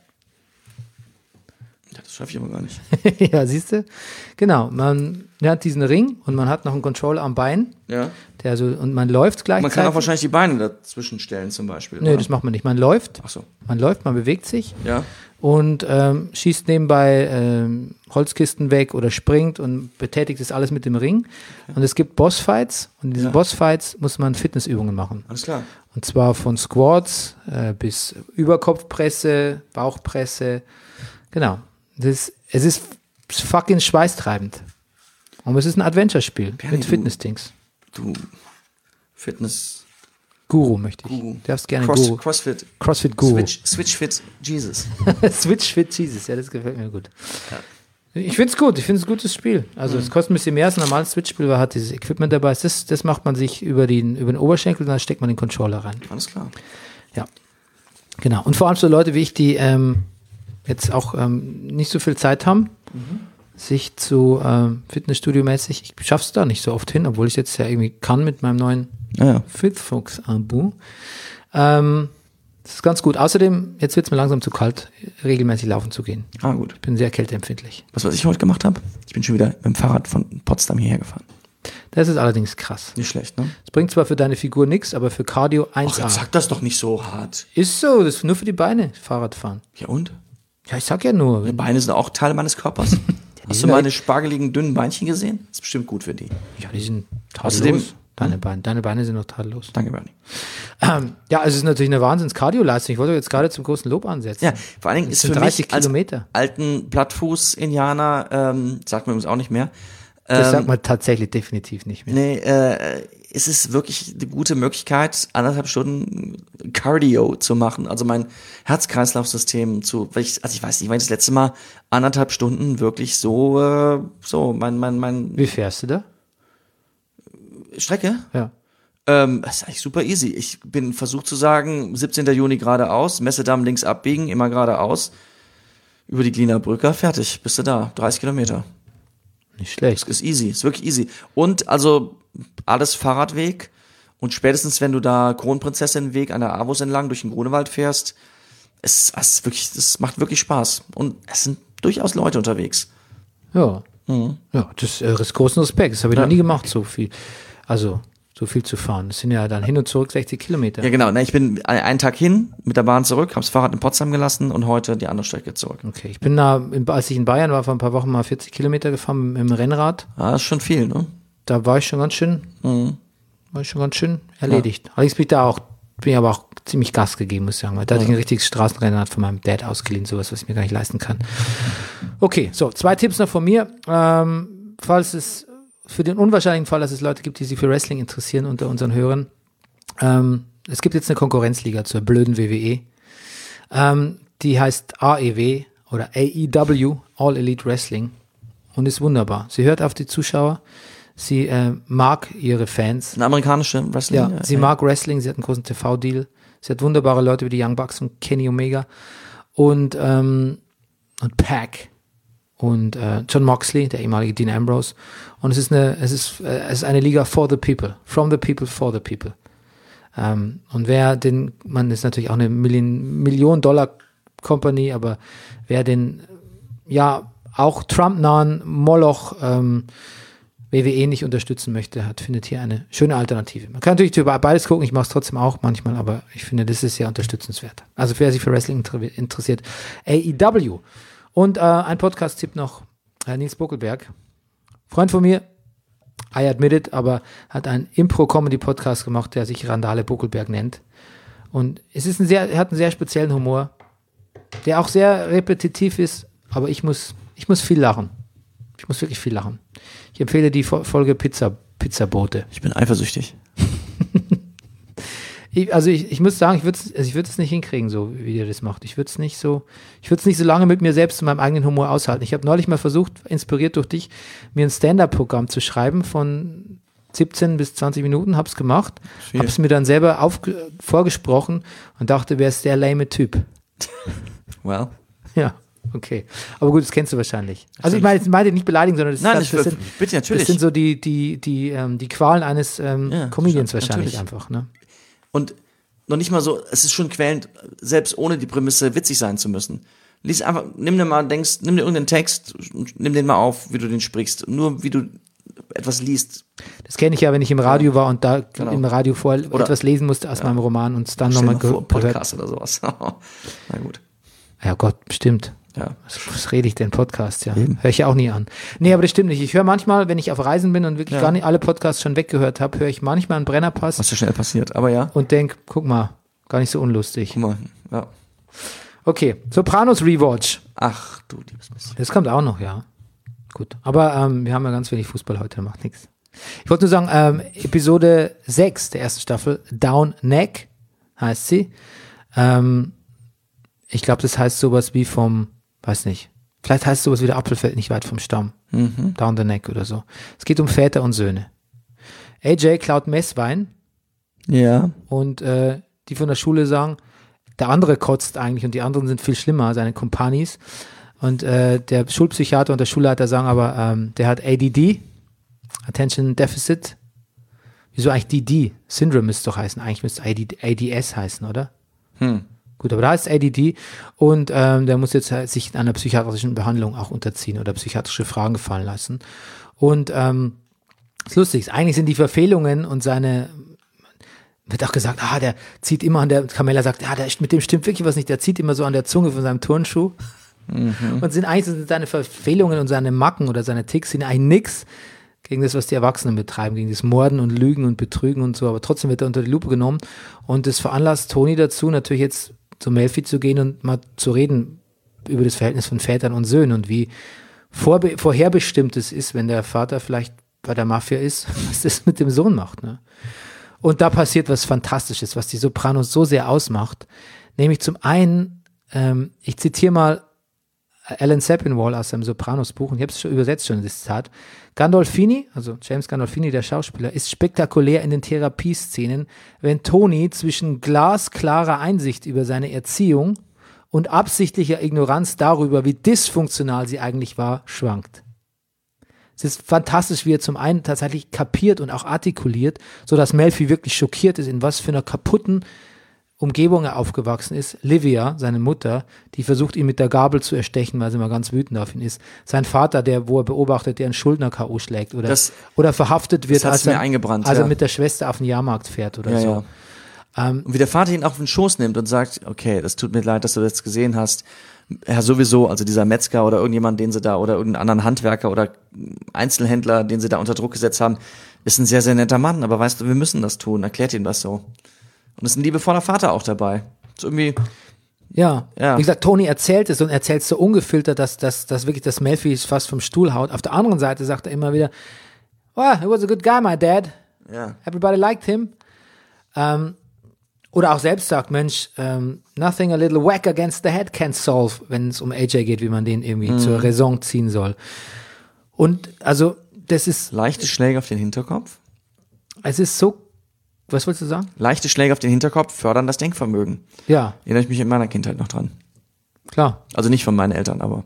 S2: Ja, das schaffe ich aber gar nicht.
S1: Ja, siehst du? Genau, man hat diesen Ring und man hat noch einen Controller am Bein,
S2: Ja.
S1: der so, und man läuft gleichzeitig.
S2: Man kann auch wahrscheinlich die Beine dazwischen stellen zum Beispiel.
S1: Nee,
S2: oder?
S1: das macht man nicht. Man läuft,
S2: Ach so.
S1: man läuft, man bewegt sich
S2: Ja.
S1: und ähm, schießt nebenbei ähm, Holzkisten weg oder springt und betätigt das alles mit dem Ring. Und es gibt Bossfights und in diesen
S2: Ja.
S1: Bossfights muss man Fitnessübungen machen.
S2: Alles klar.
S1: Und zwar von Squats äh, bis Überkopfpresse, Bauchpresse. Genau. Das, es ist fucking schweißtreibend. Und es ist ein Adventure-Spiel
S2: Bernie,
S1: mit
S2: du-
S1: Fitness-Dings.
S2: Du Fitness
S1: Guru möchte ich.
S2: Guru.
S1: Du darfst gerne
S2: Cross,
S1: Guru.
S2: Crossfit.
S1: Crossfit Guru.
S2: Switch, Switch Fit Jesus.
S1: Switch Fit Jesus, ja, das gefällt mir gut. Ich finde es gut, ich finde es ein gutes Spiel. Also es kostet ein bisschen mehr als ein normales Switch-Spiel, weil hat dieses Equipment dabei. Das, das macht man sich über den, über den Oberschenkel und dann steckt man den Controller rein.
S2: Alles klar.
S1: Ja, genau. Und vor allem so Leute wie ich, die ähm, jetzt auch ähm, nicht so viel Zeit haben, sich zu ähm, Fitnessstudio-mäßig, ich schaff's da nicht so oft hin, obwohl ich jetzt ja irgendwie kann mit meinem neuen
S2: Ja, ja.
S1: Fitfox-Abo. Ähm, das ist ganz gut. Außerdem, jetzt wird es mir langsam zu kalt, regelmäßig laufen zu gehen.
S2: Ah, gut.
S1: Ich bin sehr kälteempfindlich.
S2: Was, was ich heute gemacht habe? Ich bin schon wieder mit dem Fahrrad von Potsdam hierher gefahren.
S1: Das ist allerdings krass.
S2: Nicht schlecht, ne?
S1: Es bringt zwar für deine Figur nichts, aber für Cardio
S2: Ach,
S1: eins A.
S2: jetzt sag das doch nicht so hart.
S1: Ist so, das ist nur für die Beine, Fahrradfahren.
S2: Ja und?
S1: Ja, ich sag ja nur.
S2: Die
S1: Wenn,
S2: Beine sind auch Teil meines Körpers. Hast du
S1: sind
S2: meine spargeligen, dünnen Beinchen gesehen? Das ist bestimmt gut für die.
S1: ja, die sind
S2: Außerdem-
S1: tadellos. Deine Beine, deine Beine sind noch tadellos.
S2: Danke, Bernie.
S1: Ähm, ja, also es ist natürlich eine Wahnsinns-Cardio-Leistung. Ich wollte jetzt gerade zum großen Lob ansetzen.
S2: Ja, vor allen Dingen
S1: Das
S2: ist
S1: sind
S2: für
S1: dreißig
S2: mich als
S1: Kilometer.
S2: alten Plattfuß-Indianer, ähm, sagt man übrigens auch nicht mehr,
S1: Das
S2: ähm,
S1: sagt man tatsächlich definitiv nicht mehr.
S2: nee, äh, ist es wirklich eine gute Möglichkeit, anderthalb Stunden Cardio zu machen, also mein Herz-Kreislauf-System zu, weil ich, also ich weiß nicht, ich war das letzte Mal anderthalb Stunden wirklich so, äh, so, mein, mein, mein.
S1: Wie fährst du da?
S2: Strecke?
S1: Ja.
S2: Ähm, das ist eigentlich super easy. Ich bin versucht zu sagen, siebzehnten Juni geradeaus, Messedamm links abbiegen, immer geradeaus, über die Gliener Brücke, fertig, bist du da, dreißig Kilometer.
S1: Nicht schlecht.
S2: Das ist easy, ist wirklich easy. Und also alles Fahrradweg und spätestens, wenn du da Kronprinzessin-Weg an der Avus entlang durch den Grunewald fährst, es, es ist wirklich, das macht wirklich Spaß. Und es sind durchaus Leute unterwegs.
S1: Ja.
S2: Mhm.
S1: Ja, das äh, ist großen Respekt. Das habe ich
S2: Ja.
S1: noch nie gemacht, so viel. Also, so viel zu fahren. Das sind ja dann hin und zurück sechzig Kilometer.
S2: Ja, genau. Ne, ich bin einen Tag hin mit der Bahn zurück, habe das Fahrrad in Potsdam gelassen und heute die andere Strecke zurück.
S1: Okay, ich bin da, als ich in Bayern war, vor ein paar Wochen mal vierzig Kilometer gefahren mit dem Rennrad.
S2: Ah, das ist schon viel, ne?
S1: Da war ich schon ganz schön,
S2: Mhm.
S1: war ich schon ganz schön erledigt. Allerdings bin ich da auch, bin ich aber auch ziemlich Gas gegeben, muss ich sagen. Weil da hatte ich ein richtiges Straßenrennrad von meinem Dad ausgeliehen, sowas, was ich mir gar nicht leisten kann. Okay, so, zwei Tipps noch von mir. Ähm, falls es, für den unwahrscheinlichen Fall, dass es Leute gibt, die sich für Wrestling interessieren unter unseren Hörern. Ähm, es gibt jetzt eine Konkurrenzliga zur blöden W W E. Ähm, die heißt A E W oder A E W, All Elite Wrestling. Und ist wunderbar. Sie hört auf die Zuschauer. Sie äh, mag ihre Fans.
S2: Eine amerikanische Wrestling?
S1: Ja, sie mag Wrestling. Sie hat einen großen T V-Deal. Sie hat wunderbare Leute wie die Young Bucks und Kenny Omega und, ähm, und Pac und äh, John Moxley, der ehemalige Dean Ambrose. Und es ist eine, es ist, äh, es ist eine Liga for the people, from the people, for the people. Ähm, und wer den, man ist natürlich auch eine Million, Million Dollar Company, aber wer den, ja, auch Trump-nahen Moloch ähm, W W E nicht unterstützen möchte, hat, findet hier eine schöne Alternative. Man kann natürlich über beides gucken, ich mache es trotzdem auch manchmal, aber ich finde, das ist sehr unterstützenswert. Also wer sich für Wrestling inter- interessiert, A E W. Und äh, ein Podcast-Tipp noch, äh, Nils Buckelberg, Freund von mir, I admit it, aber hat einen Impro-Comedy-Podcast gemacht, der sich Randale Buckelberg nennt. Und es ist ein sehr, er hat einen sehr speziellen Humor, der auch sehr repetitiv ist, aber ich muss, ich muss viel lachen. Ich muss wirklich viel lachen. Ich empfehle die Folge Pizza, Pizzabote.
S2: Ich bin eifersüchtig.
S1: Ich, also ich, ich muss sagen, ich würde es also ich würd es nicht hinkriegen, so wie ihr das macht. Ich würde es nicht so, ich würde es nicht so lange mit mir selbst und meinem eigenen Humor aushalten. Ich habe neulich mal versucht, inspiriert durch dich, mir ein Stand-Up-Programm zu schreiben von siebzehn bis zwanzig Minuten, habe es gemacht, habe es mir dann selber auf, vorgesprochen und dachte, wer ist der lame Typ?
S2: Well.
S1: Ja, okay. Aber gut, das kennst du wahrscheinlich. Also ich meine, ich meine nicht beleidigen, sondern das,
S2: Nein,
S1: das,
S2: ich,
S1: das, sind,
S2: bitte, natürlich.
S1: das sind so die, die, die, ähm, die Qualen eines ähm,
S2: Ja,
S1: Comedians
S2: schon,
S1: wahrscheinlich
S2: natürlich.
S1: einfach, ne?
S2: Und noch nicht mal so, es ist schon quälend, selbst ohne die Prämisse witzig sein zu müssen. Lies einfach, nimm dir mal, denkst, nimm dir irgendeinen Text, nimm den mal auf, wie du den sprichst. Nur wie du etwas liest.
S1: Das kenne ich ja, wenn ich im Radio war und da
S2: Genau.
S1: im Radio vor
S2: Oder-
S1: etwas lesen musste aus
S2: Ja.
S1: meinem Roman und es dann
S2: Stell
S1: nochmal
S2: dir mal vor,
S1: ge gehört.
S2: Podcast oder sowas. Na gut.
S1: Ja Gott, stimmt.
S2: Ja.
S1: Was, was rede ich denn? Podcast, ja.
S2: Eben.
S1: Höre ich ja auch nie an. Nee, aber das stimmt nicht. Ich höre manchmal, wenn ich auf Reisen bin und wirklich
S2: Ja.
S1: gar nicht alle Podcasts schon weggehört habe, höre ich manchmal einen Brennerpass
S2: Was so schnell passiert. Aber ja.
S1: und denke, guck mal, gar nicht so unlustig.
S2: Guck mal. Ja.
S1: Okay, Sopranos Rewatch.
S2: Ach du liebes bisschen.
S1: Das kommt auch noch, ja. Gut. Aber ähm, wir haben ja ganz wenig Fußball heute, macht nichts. Ich wollte nur sagen, ähm, Episode sechs der ersten Staffel, Down Neck heißt sie. Ähm, ich glaube, das heißt sowas wie vom, weiß nicht, vielleicht heißt es sowas wie der Apfel fällt nicht weit vom Stamm.
S2: Mhm.
S1: Down the Neck oder so. Es geht um Väter und Söhne. A J klaut Messwein
S2: Ja.
S1: und äh, die von der Schule sagen, der andere kotzt eigentlich und die anderen sind viel schlimmer, seine Kumpanis. Und äh, der Schulpsychiater und der Schulleiter sagen aber, ähm, der hat A D D, Attention Deficit. Wieso eigentlich D D? Syndrome müsste es doch heißen. Eigentlich müsste es A D S heißen, oder?
S2: Hm.
S1: Gut, aber da ist A D D und ähm, der muss jetzt halt sich einer psychiatrischen Behandlung auch unterziehen oder psychiatrische Fragen gefallen lassen. Und ähm, das Lustige ist, eigentlich sind die Verfehlungen und seine, wird auch gesagt, ah, der zieht immer an der, Carmella sagt, ja, der, mit dem stimmt wirklich was nicht, der zieht immer so an der Zunge von seinem Turnschuh. Mhm. Und sind eigentlich sind seine Verfehlungen und seine Macken oder seine Ticks sind eigentlich nix gegen das, was die Erwachsenen betreiben, gegen das Morden und Lügen und Betrügen und so, aber trotzdem wird er unter die Lupe genommen und das veranlasst Toni dazu, natürlich jetzt zu Melfi zu gehen und mal zu reden über das Verhältnis von Vätern und Söhnen und wie vorbe- vorherbestimmt es ist, wenn der Vater vielleicht bei der Mafia ist, was das mit dem Sohn macht. Ne? Und da passiert was Fantastisches, was die Sopranos so sehr ausmacht. Nämlich zum einen, ähm, ich zitiere mal Alan Sepinwall aus seinem Sopranos-Buch, und ich habe es schon übersetzt, schon das Zitat. Gandolfini, also James Gandolfini, der Schauspieler, ist spektakulär in den Therapieszenen, wenn Tony zwischen glasklarer Einsicht über seine Erziehung und absichtlicher Ignoranz darüber, wie dysfunktional sie eigentlich war, schwankt. Es ist fantastisch, wie er zum einen tatsächlich kapiert und auch artikuliert, sodass Melfi wirklich schockiert ist, in was für einer kaputten Umgebung er aufgewachsen ist. Livia, seine Mutter, die versucht, ihn mit der Gabel zu erstechen, weil sie mal ganz wütend auf ihn ist. Sein Vater, der, wo er beobachtet, der einen Schuldner K O schlägt oder,
S2: das,
S1: oder verhaftet wird, als, er,
S2: eingebrannt,
S1: als
S2: ja.
S1: er mit der Schwester auf den Jahrmarkt fährt oder
S2: ja,
S1: so.
S2: Ja. Um, und wie der Vater ihn auf den Schoß nimmt und sagt, okay, das tut mir leid, dass du das gesehen hast. Ja, sowieso, also dieser Metzger oder irgendjemand, den sie da, oder irgendeinen anderen Handwerker oder Einzelhändler, den sie da unter Druck gesetzt haben, ist ein sehr, sehr netter Mann, aber weißt du, wir müssen das tun, erklärt ihm das so. Und es ist ein liebevoller Vater auch dabei. Ist irgendwie,
S1: ja.
S2: ja,
S1: wie gesagt, Tony erzählt es und erzählt es so ungefiltert, dass, dass, dass wirklich das Melfi fast vom Stuhl haut. Auf der anderen Seite sagt er immer wieder, oh, he was a good guy, my dad.
S2: Ja.
S1: Everybody liked him. Ähm, Oder auch selbst sagt, Mensch, um, nothing a little whack against the head can solve, wenn es um A J geht, wie man den irgendwie mhm. zur Raison ziehen soll. Und also, das ist...
S2: Leichte Schläge auf den Hinterkopf?
S1: Es ist so... Was wolltest du sagen?
S2: Leichte Schläge auf den Hinterkopf fördern das Denkvermögen.
S1: Ja.
S2: Erinnere ich mich in meiner Kindheit noch dran.
S1: Klar.
S2: Also nicht von meinen Eltern, aber...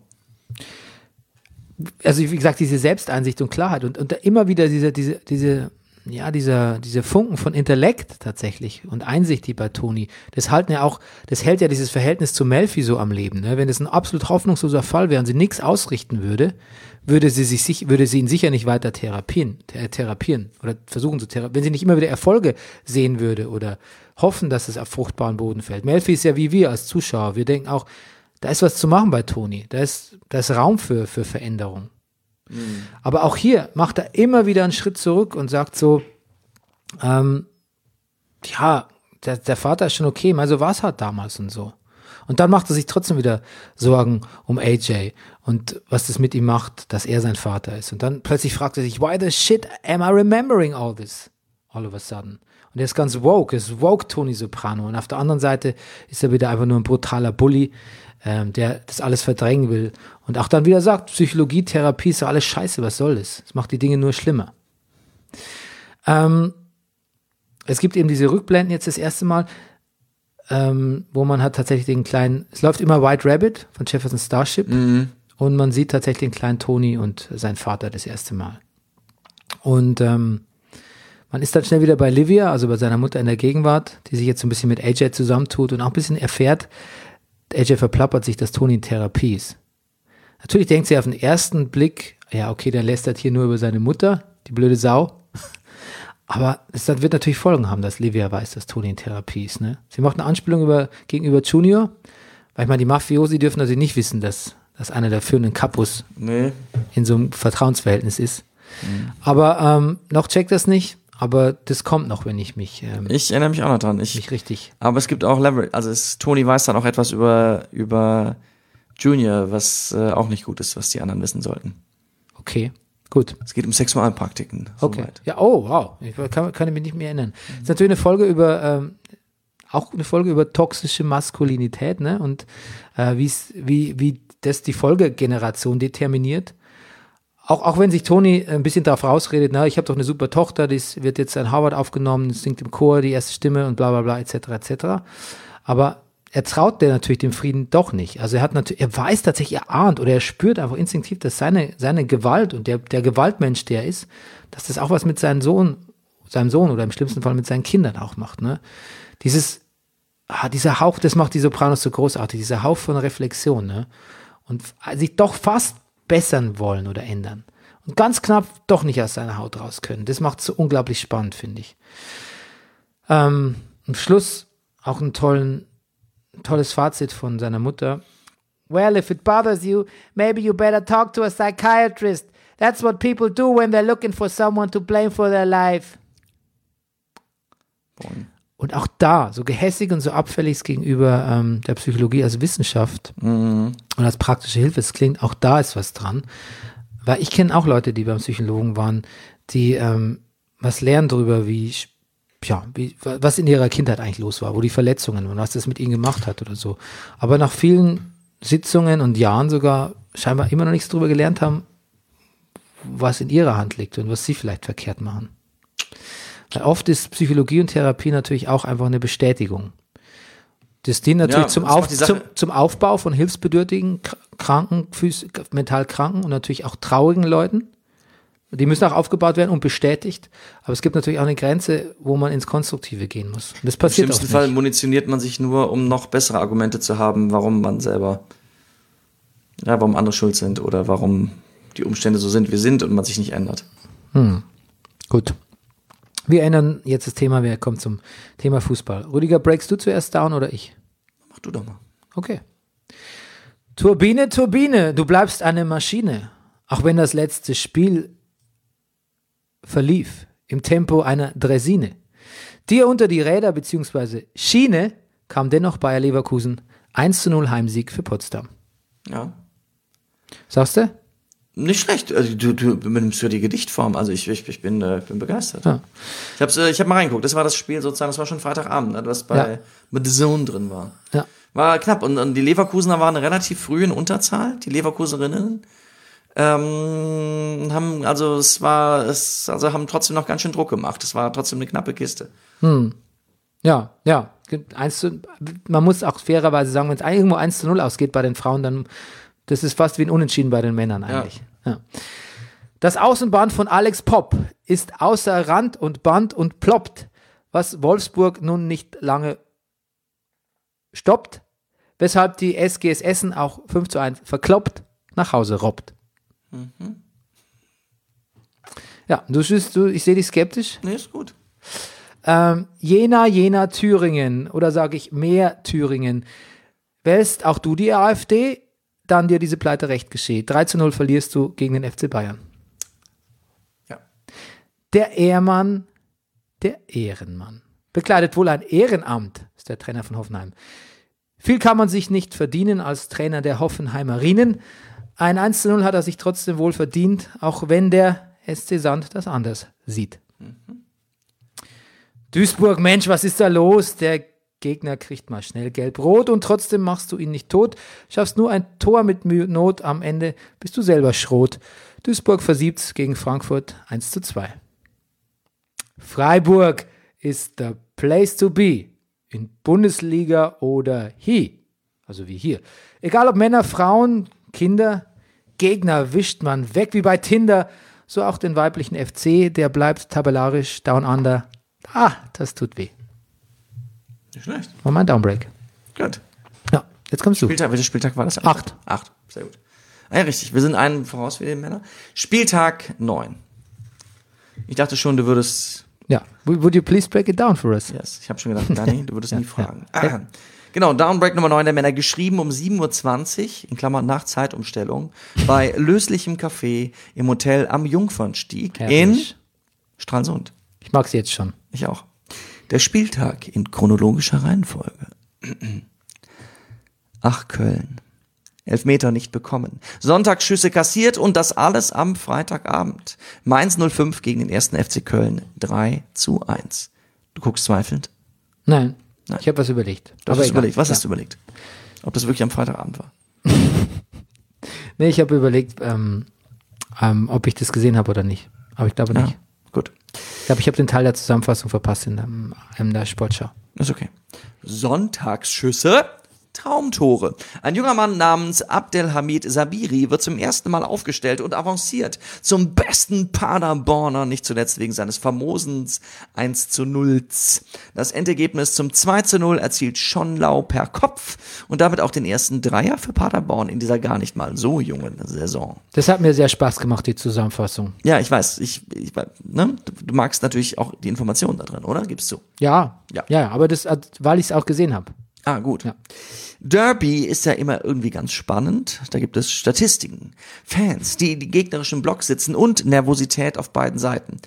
S1: Also wie gesagt, diese Selbsteinsicht und Klarheit und, und immer wieder diese, diese, diese... Ja, dieser, diese Funken von Intellekt tatsächlich und Einsicht, die bei Tony, das halten ja auch, das hält ja dieses Verhältnis zu Melfi so am Leben. Ne? Wenn es ein absolut hoffnungsloser Fall wäre und sie nichts ausrichten würde, würde sie sich, würde sie ihn sicher nicht weiter therapieren, therapieren oder versuchen zu therapieren, wenn sie nicht immer wieder Erfolge sehen würde oder hoffen, dass es auf fruchtbaren Boden fällt. Melfi ist ja wie wir als Zuschauer. Wir denken auch, da ist was zu machen bei Tony. Da ist, da ist Raum für, für Veränderung. Mhm. Aber auch hier macht er immer wieder einen Schritt zurück und sagt so, ähm, ja, der, der Vater ist schon okay, mal so war es halt damals und so. Und dann macht er sich trotzdem wieder Sorgen um A J und was das mit ihm macht, dass er sein Vater ist. Und dann plötzlich fragt er sich, why the shit am I remembering all this? All of a sudden. Und er ist ganz woke, ist woke Tony Soprano. Und auf der anderen Seite ist er wieder einfach nur ein brutaler Bully, ähm, der das alles verdrängen will. Und auch dann wieder sagt, Psychologie, Therapie ist doch alles scheiße, was soll das? Das macht die Dinge nur schlimmer. Ähm, es gibt eben diese Rückblenden jetzt das erste Mal, ähm, wo man hat tatsächlich den kleinen, es läuft immer White Rabbit von Jefferson Starship mhm. und man sieht tatsächlich den kleinen Tony und seinen Vater das erste Mal. Und ähm, man ist dann schnell wieder bei Livia, also bei seiner Mutter in der Gegenwart, die sich jetzt so ein bisschen mit A J zusammentut und auch ein bisschen erfährt, A J verplappert sich, dass Tony in Therapie ist. Natürlich denkt sie auf den ersten Blick, ja okay, der lästert hier nur über seine Mutter, die blöde Sau. Aber es wird natürlich Folgen haben, dass Livia weiß, dass Tony in Therapie ist. Ne? Sie macht eine Anspielung über, gegenüber Junior, weil ich meine, die Mafiosi dürfen natürlich nicht wissen, dass, dass einer der führenden Kapus nee. in so einem Vertrauensverhältnis ist. Mhm. Aber ähm, noch checkt das nicht. Aber das kommt noch, wenn ich mich ähm,
S2: Ich erinnere mich auch noch dran. Ich,
S1: mich richtig.
S2: Aber es gibt auch Leverage. Also es, Tony weiß dann auch etwas über, über Junior, was äh, auch nicht gut ist, was die anderen wissen sollten.
S1: Okay, gut.
S2: Es geht um Sexualpraktiken.
S1: Okay.
S2: Soweit.
S1: Ja, oh, wow. Ich kann, kann mich nicht mehr erinnern. Das ist natürlich eine Folge über, ähm, auch eine Folge über toxische Maskulinität, ne? Und äh, wie's, wie, wie das die Folgegeneration determiniert. Auch, auch wenn sich Tony ein bisschen darauf rausredet, na, ich habe doch eine super Tochter, die wird jetzt an Harvard aufgenommen, singt im Chor die erste Stimme und bla bla bla et cetera et cetera. Aber er traut der natürlich dem Frieden doch nicht. Also er hat natürlich, er weiß tatsächlich, er ahnt oder er spürt einfach instinktiv, dass seine, seine Gewalt und der, der Gewaltmensch, der ist, dass das auch was mit seinem Sohn, seinem Sohn oder im schlimmsten Fall mit seinen Kindern auch macht. Ne? Dieses, ah, dieser Hauch, das macht die Sopranos so großartig, dieser Hauch von Reflexion, ne? Und sich doch fast bessern wollen oder ändern. Und ganz knapp doch nicht aus seiner Haut raus können. Das macht es so unglaublich spannend, finde ich. Ähm, am Schluss auch ein tollen, tolles Fazit von seiner Mutter. Well, if it bothers you, maybe you better talk to a psychiatrist. That's what people do when they're looking for someone to blame for their life. Boing. Und auch da, so gehässig und so abfällig gegenüber ähm, der Psychologie als Wissenschaft mhm. und als praktische Hilfe, es klingt, auch da ist was dran. Weil ich kenne auch Leute, die beim Psychologen waren, die ähm, was lernen darüber, wie, ja, wie, was in ihrer Kindheit eigentlich los war, wo die Verletzungen und was das mit ihnen gemacht hat oder so. Aber nach vielen Sitzungen und Jahren sogar scheinbar immer noch nichts darüber gelernt haben, was in ihrer Hand liegt und was sie vielleicht verkehrt machen. Weil oft ist Psychologie und Therapie natürlich auch einfach eine Bestätigung. Das dient natürlich
S2: Ja,
S1: zum,
S2: das
S1: Auf,
S2: macht die Sache-
S1: zum, zum Aufbau von hilfsbedürftigen, kr- kranken, phys- mental kranken und natürlich auch traurigen Leuten. Die müssen auch aufgebaut werden und bestätigt. Aber es gibt natürlich auch eine Grenze, wo man ins Konstruktive gehen muss. Und das
S2: Im
S1: passiert auch
S2: schlimmsten
S1: nicht.
S2: Fall munitioniert man sich nur, um noch bessere Argumente zu haben, warum man selber, ja, warum andere schuld sind oder warum die Umstände so sind, wie sind und man sich nicht ändert.
S1: Hm. Gut. Wir ändern jetzt das Thema. Wir kommen zum Thema Fußball. Rüdiger, breakst du zuerst down oder ich?
S2: Mach du doch mal.
S1: Okay. Turbine, Turbine, du bleibst eine Maschine. Auch wenn das letzte Spiel verlief im Tempo einer Draisine. Dir unter die Räder bzw. Schiene kam dennoch Bayer Leverkusen eins zu null Heimsieg für Potsdam.
S2: Ja.
S1: Sagst du?
S2: Nicht schlecht. Also du, du benimmst ja die Gedichtform. Also ich, ich, ich bin, äh, bin begeistert.
S1: Ja.
S2: Ich hab's, äh, ich hab mal reingeguckt. Das war das Spiel sozusagen, das war schon Freitagabend, ne, was bei
S1: Ja.
S2: mit The Zone drin war.
S1: Ja.
S2: War knapp. Und, und die Leverkusener waren relativ früh in Unterzahl, die Leverkuserinnen. Ähm, haben, also es war, es, also haben trotzdem noch ganz schön Druck gemacht. Es war trotzdem eine knappe Kiste.
S1: Ja, ja. eins zu, man muss auch fairerweise sagen, wenn es irgendwo eins zu null ausgeht bei den Frauen, dann das ist fast wie ein Unentschieden bei den Männern eigentlich. Ja. Ja. Das Außenband von Alex Popp ist außer Rand und Band und ploppt, was Wolfsburg nun nicht lange stoppt, weshalb die S G S Essen auch fünf zu eins verkloppt nach Hause robbt. Mhm. Ja, du, du ich sehe dich skeptisch.
S2: Nee, ist gut.
S1: Ähm, Jena, Jena, Thüringen oder sage ich mehr Thüringen. Wählst auch du die AfD, dann dir diese Pleite recht geschieht. drei zu null verlierst du gegen den F C Bayern.
S2: Ja.
S1: Der Ehrmann, der Ehrenmann, bekleidet wohl ein Ehrenamt, ist der Trainer von Hoffenheim. Viel kann man sich nicht verdienen als Trainer der Hoffenheimerinnen. Ein eins zu null hat er sich trotzdem wohl verdient, auch wenn der S C Sand das anders sieht. Mhm. Duisburg, Mensch, was ist da los? Der Gegner kriegt mal schnell gelb-rot und trotzdem machst du ihn nicht tot. Schaffst nur ein Tor mit Mühe und Not, am Ende bist du selber Schrot. Duisburg versiebt's gegen Frankfurt eins zu zwei. Freiburg ist the place to be. In Bundesliga oder hier. Also wie hier. Egal ob Männer, Frauen, Kinder, Gegner wischt man weg wie bei Tinder. So auch den weiblichen F C, der bleibt tabellarisch down under. Ah, das tut weh.
S2: Nicht schlecht.
S1: War mein Downbreak.
S2: Gut.
S1: Ja, jetzt kommst du.
S2: Spieltag, welcher Spieltag war das?
S1: Acht.
S2: Acht, sehr gut. Ah ja, richtig. Wir sind einen voraus wie die Männer. Spieltag neun. Ich dachte schon, du würdest...
S1: Ja, would you please break it down for us?
S2: Yes, ich habe schon gedacht, Dani, du würdest
S1: Ja,
S2: nie fragen.
S1: ja.
S2: Ah, genau, Downbreak Nummer neun der Männer, geschrieben um sieben Uhr zwanzig, in Klammern nach Zeitumstellung, bei löslichem Café im Hotel am Jungfernstieg in
S1: Herrlich.
S2: Stralsund.
S1: Ich mag sie jetzt schon.
S2: Ich auch. Der Spieltag in chronologischer Reihenfolge. Ach, Köln. Elfmeter nicht bekommen. Sonntagsschüsse kassiert und das alles am Freitagabend. Mainz null fünf gegen den ersten F C Köln drei zu eins. Du guckst zweifelnd?
S1: Nein,
S2: Nein.
S1: ich habe was überlegt.
S2: Du hast
S1: Aber
S2: es
S1: egal.
S2: überlegt. Was
S1: Ja.
S2: hast du überlegt? Ob das wirklich am Freitagabend war?
S1: Nee, ich habe überlegt, ähm, ähm, ob ich das gesehen habe oder nicht. Aber ich glaube nicht.
S2: Ja, gut.
S1: Ich glaube, ich habe den Teil der Zusammenfassung verpasst in der, in der Sportschau.
S2: Ist okay. Sonntagsschüsse, Traumtore. Ein junger Mann namens Abdelhamid Sabiri wird zum ersten Mal aufgestellt und avanciert zum besten Paderborner, nicht zuletzt wegen seines famosen eins zu null. Das Endergebnis zum zwei zu null erzielt Schonlau per Kopf und damit auch den ersten Dreier für Paderborn in dieser gar nicht mal so jungen Saison.
S1: Das hat mir sehr Spaß gemacht, die Zusammenfassung.
S2: Ja, ich weiß, ich, ich ne? du, du magst natürlich auch die Informationen da drin, oder? Gibst du?
S1: Ja,
S2: Ja.
S1: ja, aber das, weil ich es auch gesehen habe.
S2: Ah, gut.
S1: Ja.
S2: Derby ist ja immer irgendwie ganz spannend. Da gibt es Statistiken, Fans, die in die gegnerischen Blocks sitzen und Nervosität auf beiden Seiten.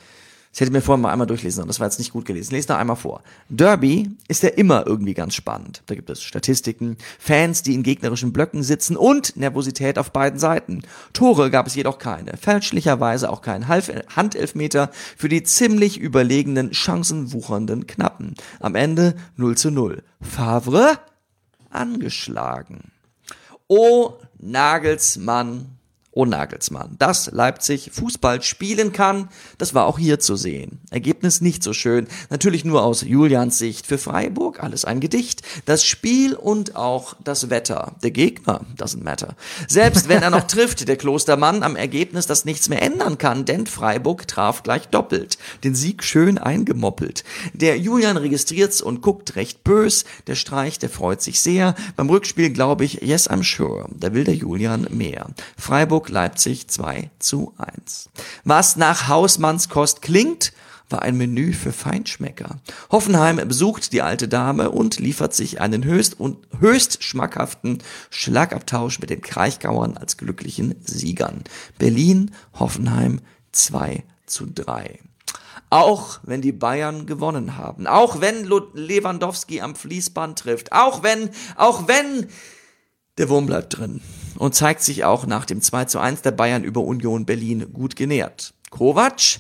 S2: Ich hätte mir vorher mal einmal durchlesen sollen, das war jetzt nicht gut gelesen. Lese noch einmal vor. Derby ist ja immer irgendwie ganz spannend. Da gibt es Statistiken, Fans, die in gegnerischen Blöcken sitzen und Nervosität auf beiden Seiten. Tore gab es jedoch keine. Fälschlicherweise auch kein Handelfmeter für die ziemlich überlegenen, chancenwuchernden Knappen. Am Ende null zu null. Favre angeschlagen. Oh, Nagelsmann. Oh Nagelsmann, dass Leipzig Fußball spielen kann, das war auch hier zu sehen. Ergebnis nicht so schön, natürlich nur aus Julians Sicht. Für Freiburg alles ein Gedicht. Das Spiel und auch das Wetter. Der Gegner doesn't matter. Selbst wenn er noch trifft, der Klostermann, am Ergebnis, das nichts mehr ändern kann, denn Freiburg traf gleich doppelt. Den Sieg schön eingemoppelt. Der Julian registriert's und guckt recht bös. Der Streich, der freut sich sehr. Beim Rückspiel glaube ich, yes I'm sure, da will der Julian mehr. Freiburg Leipzig zwei zu eins. Was nach Hausmannskost klingt, war ein Menü für Feinschmecker. Hoffenheim besucht die alte Dame und liefert sich einen höchst und höchst schmackhaften Schlagabtausch mit den Kraichgauern als glücklichen Siegern. Berlin, Hoffenheim zwei zu drei. Auch wenn die Bayern gewonnen haben, auch wenn Lewandowski am Fließband trifft, auch wenn, auch wenn der Wurm bleibt drin und zeigt sich auch nach dem zwei zu eins der Bayern über Union Berlin gut genährt. Kovac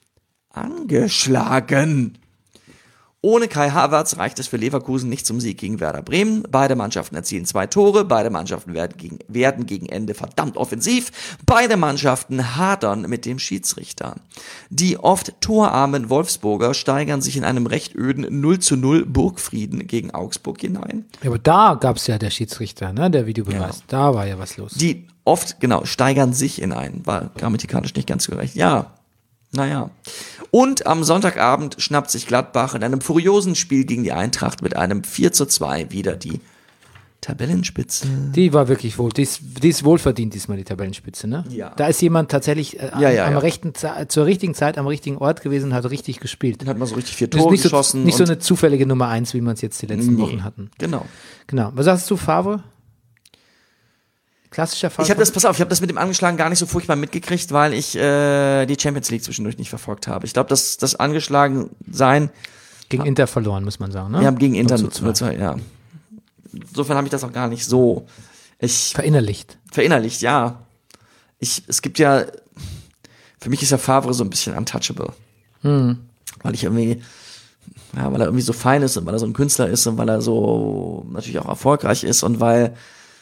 S2: angeschlagen. Ohne Kai Havertz reicht es für Leverkusen nicht zum Sieg gegen Werder Bremen. Beide Mannschaften erzielen zwei Tore, beide Mannschaften werden gegen, werden gegen Ende verdammt offensiv. Beide Mannschaften hadern mit dem Schiedsrichter. Die oft torarmen Wolfsburger steigern sich in einem recht öden null zu null Burgfrieden gegen Augsburg hinein.
S1: Ja, aber da gab's ja der Schiedsrichter, ne, der Videobeweis. Ja. Da war ja was los.
S2: Die oft, genau, steigern sich in einen. War grammatikalisch nicht ganz korrekt. Ja. Naja. Und am Sonntagabend schnappt sich Gladbach in einem furiosen Spiel gegen die Eintracht mit einem vier zu zwei wieder die Tabellenspitze.
S1: Die war wirklich wohl, die ist, die ist wohlverdient diesmal, die Tabellenspitze, ne?
S2: Ja.
S1: Da ist jemand tatsächlich äh,
S2: ja, ja,
S1: am
S2: ja.
S1: rechten, zur richtigen Zeit am richtigen Ort gewesen und hat richtig gespielt.
S2: Dann hat man so richtig vier
S1: Das ist
S2: Tore
S1: nicht
S2: geschossen.
S1: So, nicht so eine zufällige Nummer eins, wie man es jetzt die letzten
S2: nee,
S1: Wochen hatten.
S2: Genau.
S1: Genau. Was sagst du, Favre? Klassischer Fall.
S2: Ich habe das, pass auf, ich habe das mit dem Angeschlagen gar nicht so furchtbar mitgekriegt, weil ich äh, die Champions League zwischendurch nicht verfolgt habe. Ich glaube, dass das angeschlagen sein
S1: gegen Inter verloren, muss man sagen, ne?
S2: Wir haben gegen Inter
S1: null zu zwei.
S2: ja. Insofern habe ich das auch gar nicht so ich
S1: verinnerlicht.
S2: Verinnerlicht, ja. Ich es gibt ja für mich ist ja Favre so ein bisschen untouchable.
S1: Hm.
S2: Weil ich irgendwie ja, weil er irgendwie so fein ist und weil er so ein Künstler ist und weil er so natürlich auch erfolgreich ist und weil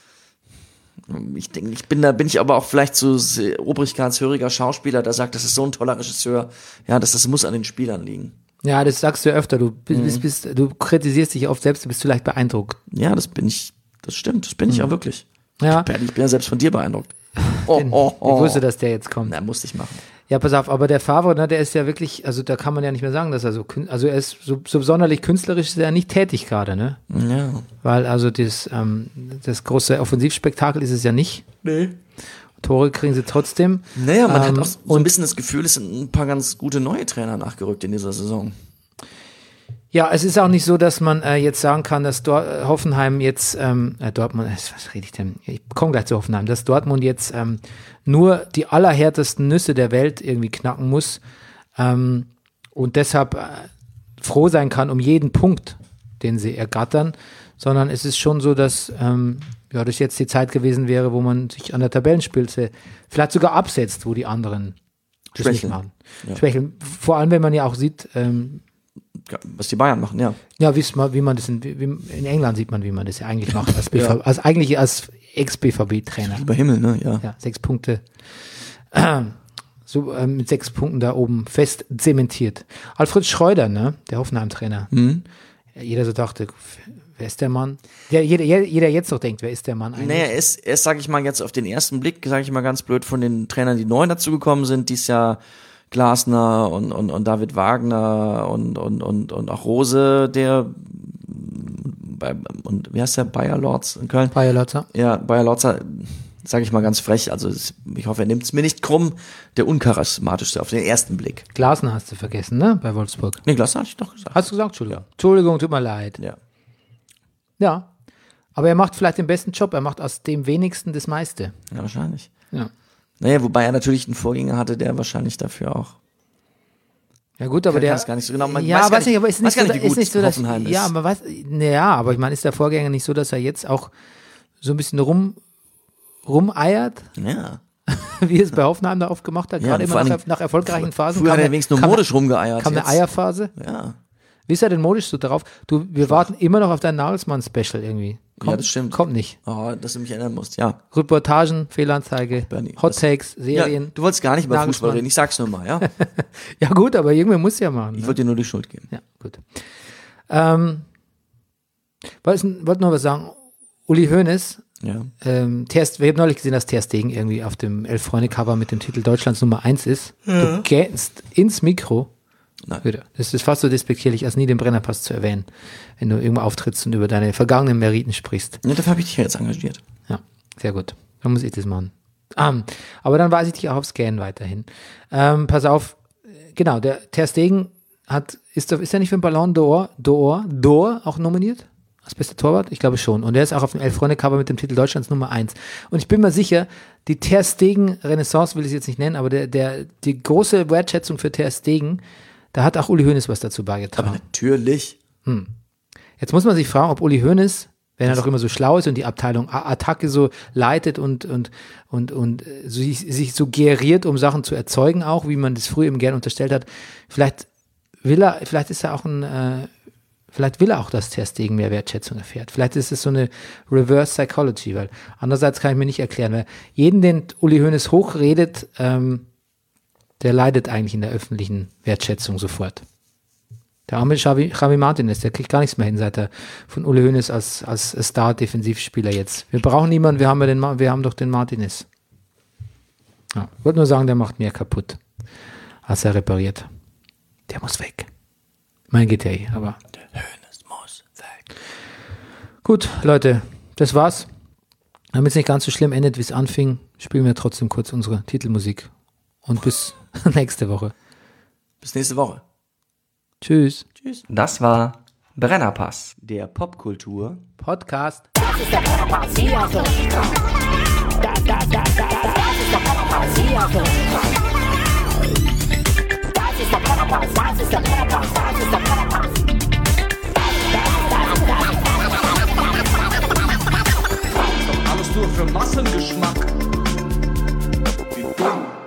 S2: Ich denke, ich bin da, bin ich aber auch vielleicht so obrigkeitshöriger Schauspieler, der sagt, das ist so ein toller Regisseur, ja, das, das muss an den Spielern liegen.
S1: Ja, das sagst du ja öfter, du bist,
S2: Mhm.
S1: bist, bist, du kritisierst dich oft selbst, du bist vielleicht beeindruckt.
S2: Ja, das bin ich, das stimmt, das bin ich
S1: Mhm.
S2: auch wirklich.
S1: Ja.
S2: Ich bin ja selbst von dir beeindruckt. Oh, oh, oh.
S1: Ich wusste, dass der jetzt kommt.
S2: Na, musste ich machen.
S1: Ja, pass auf, aber der Favre, ne, der ist ja wirklich, also da kann man ja nicht mehr sagen, dass er so, kün- also er ist so, so sonderlich künstlerisch ist er nicht tätig gerade, ne?
S2: Ja.
S1: Weil also das, ähm, das große Offensivspektakel ist es ja nicht.
S2: Nee.
S1: Tore kriegen sie trotzdem.
S2: Naja, man
S1: ähm,
S2: hat auch so ein bisschen das Gefühl, es sind ein paar ganz gute neue Trainer nachgerückt in dieser Saison.
S1: Ja, es ist auch nicht so, dass man äh, jetzt sagen kann, dass Dor- äh, Hoffenheim jetzt, ähm, äh, Dortmund, äh, was rede ich denn? Ich komme gleich zu Hoffenheim, dass Dortmund jetzt ähm, nur die allerhärtesten Nüsse der Welt irgendwie knacken muss ähm, und deshalb äh, froh sein kann um jeden Punkt, den sie ergattern, sondern es ist schon so, dass ähm, ja, das jetzt die Zeit gewesen wäre, wo man sich an der Tabellenspitze vielleicht sogar absetzt, wo die anderen das nicht
S2: Schwächeln.
S1: machen.
S2: Ja.
S1: Schwächeln. Vor allem, wenn man ja auch sieht, ähm,
S2: Was die Bayern machen, ja.
S1: ja, wie's mal, wie man das in, wie, in England sieht man, wie man das ja eigentlich macht, als, B V B,
S2: Ja.
S1: als eigentlich als Ex-B V B-Trainer.
S2: Über Himmel, ne, ja.
S1: Ja, sechs Punkte, so ähm, mit sechs Punkten da oben fest zementiert. Alfred Schreuder, ne, der Hoffenheim-Trainer.
S2: Mhm.
S1: Ja, jeder so dachte, wer ist der Mann? Der, jeder, jeder jetzt noch denkt, wer ist der Mann eigentlich?
S2: Naja, er ist, er ist, sag ich mal, jetzt auf den ersten Blick, sage ich mal ganz blöd, von den Trainern, die neu dazugekommen sind, dies Jahr Glasner und, und, und David Wagner und, und, und, und auch Rose, der bei, und wie heißt der, Bayer Lorz in Köln?
S1: Bayer Lotzer.
S2: Ja, Bayer Lorzer, sage ich mal ganz frech, also es, ich hoffe, er nimmt es mir nicht krumm, der uncharismatischste auf den ersten Blick.
S1: Glasner hast du vergessen, ne, bei Wolfsburg.
S2: Nee, Glasner hatte ich doch gesagt.
S1: Hast du gesagt? Entschuldigung. Entschuldigung, tut mir leid.
S2: Ja.
S1: Ja. Aber er macht vielleicht den besten Job, er macht aus dem wenigsten das meiste.
S2: Ja, wahrscheinlich.
S1: Ja.
S2: Naja, wobei er natürlich einen Vorgänger hatte, der wahrscheinlich dafür auch.
S1: Ja gut, aber
S2: kann,
S1: der
S2: kann es gar nicht so genau. Man
S1: ja,
S2: weiß,
S1: weiß nicht, aber ist nicht,
S2: weiß
S1: so,
S2: gar nicht, wie
S1: ist
S2: gut
S1: nicht so, dass
S2: Hoffenheim ist.
S1: ja, aber was? Naja, aber ich meine, ist der Vorgänger nicht so, dass er jetzt auch so ein bisschen rum rumeiert,
S2: Ja.
S1: wie es bei Hoffenheim da oft gemacht hat,
S2: Ja,
S1: gerade
S2: vor
S1: immer nach,
S2: allem
S1: nach erfolgreichen Phasen.
S2: Früher hat er
S1: eine-
S2: wenigstens nur
S1: kam
S2: modisch rumgeeiert.
S1: Kam eine
S2: jetzt-
S1: Eierphase.
S2: Ja.
S1: Wie ist er denn modisch so drauf? Du, wir warten immer noch auf dein Nagelsmann-Special irgendwie. Kommt,
S2: Ja, das stimmt.
S1: Kommt nicht.
S2: Oh, dass du mich erinnern musst, ja.
S1: Reportagen, Fehlanzeige,
S2: Bernie,
S1: Hot
S2: das-
S1: Takes,
S2: Ja,
S1: Serien.
S2: du wolltest gar nicht über
S1: Nagelsmann.
S2: Fußball reden, ich sag's nur mal, ja.
S1: Ja gut, aber irgendwer muss ja machen.
S2: Ich
S1: Ne?
S2: wollte dir nur die Schuld geben.
S1: Ja, gut. Ähm, wollte wollt noch was sagen. Uli Hoeneß,
S2: Ja.
S1: ähm, Ter, ich habe neulich gesehen, dass Ter Stegen irgendwie auf dem Elf-Freunde-Cover mit dem Titel Deutschlands Nummer eins ist. Du gähnst ins Mikro.
S2: Nein.
S1: Wieder. Das ist fast so despektierlich, als nie den Brennerpass zu erwähnen, wenn du irgendwo auftrittst und über deine vergangenen Meriten sprichst.
S2: Ja, dafür habe ich dich ja jetzt engagiert.
S1: Ja, sehr gut. Dann muss ich das machen. Ah, aber dann weise ich dich auch auf Scan weiterhin. Ähm, pass auf, genau, der Ter Stegen hat, ist, ist er nicht für den Ballon d'Or, d'Or, d'Or auch nominiert? Als bester Torwart? Ich glaube schon. Und er ist auch auf dem Elf-Freunde-Cover mit dem Titel Deutschlands Nummer eins. Und ich bin mir sicher, die Ter Stegen-Renaissance will ich jetzt nicht nennen, aber der, der, die große Wertschätzung für Ter Stegen, da hat auch Uli Hoeneß was dazu beigetragen.
S2: Aber natürlich.
S1: Jetzt muss man sich fragen, ob Uli Hoeneß, wenn er doch immer so schlau ist und die Abteilung A- Attacke so leitet und, und, und, und äh, sich, sich so geriert, um Sachen zu erzeugen, auch, wie man das früher ihm gern unterstellt hat, vielleicht will er, vielleicht ist er auch ein, äh, vielleicht will er auch, dass Ter Stegen mehr Wertschätzung erfährt. Vielleicht ist es so eine Reverse Psychology, weil andererseits kann ich mir nicht erklären, weil jeden, den Uli Hoeneß hochredet, ähm, der leidet eigentlich in der öffentlichen Wertschätzung sofort. Der arme Javi, Javi Martinez, der kriegt gar nichts mehr hin, seit er von Uli Hoeneß als, als Star-Defensivspieler jetzt. Wir brauchen niemanden, wir haben, ja den, Ma- wir haben doch den Martinez. Ja, ich wollte nur sagen, der macht mehr kaputt, als er repariert. Der muss weg. Mein geht ja eh, aber.
S2: Der Hoeneß muss weg.
S1: Gut, Leute, das war's. Damit es nicht ganz so schlimm endet, wie es anfing, spielen wir trotzdem kurz unsere Titelmusik. Und bis nächste Woche.
S2: Bis nächste Woche.
S1: Tschüss.
S2: Tschüss.
S3: Das war Brennerpass.
S2: Der Popkultur.
S1: Podcast.
S4: Das ist der Brennerpass, hier so. Da, da, da, da, da. Das ist der Brennerpass, hier so. Das ist der Brennerpass, das ist der Brennerpass, das ist der Brennerpass.
S5: Alles nur für Massengeschmack. Wie dumm.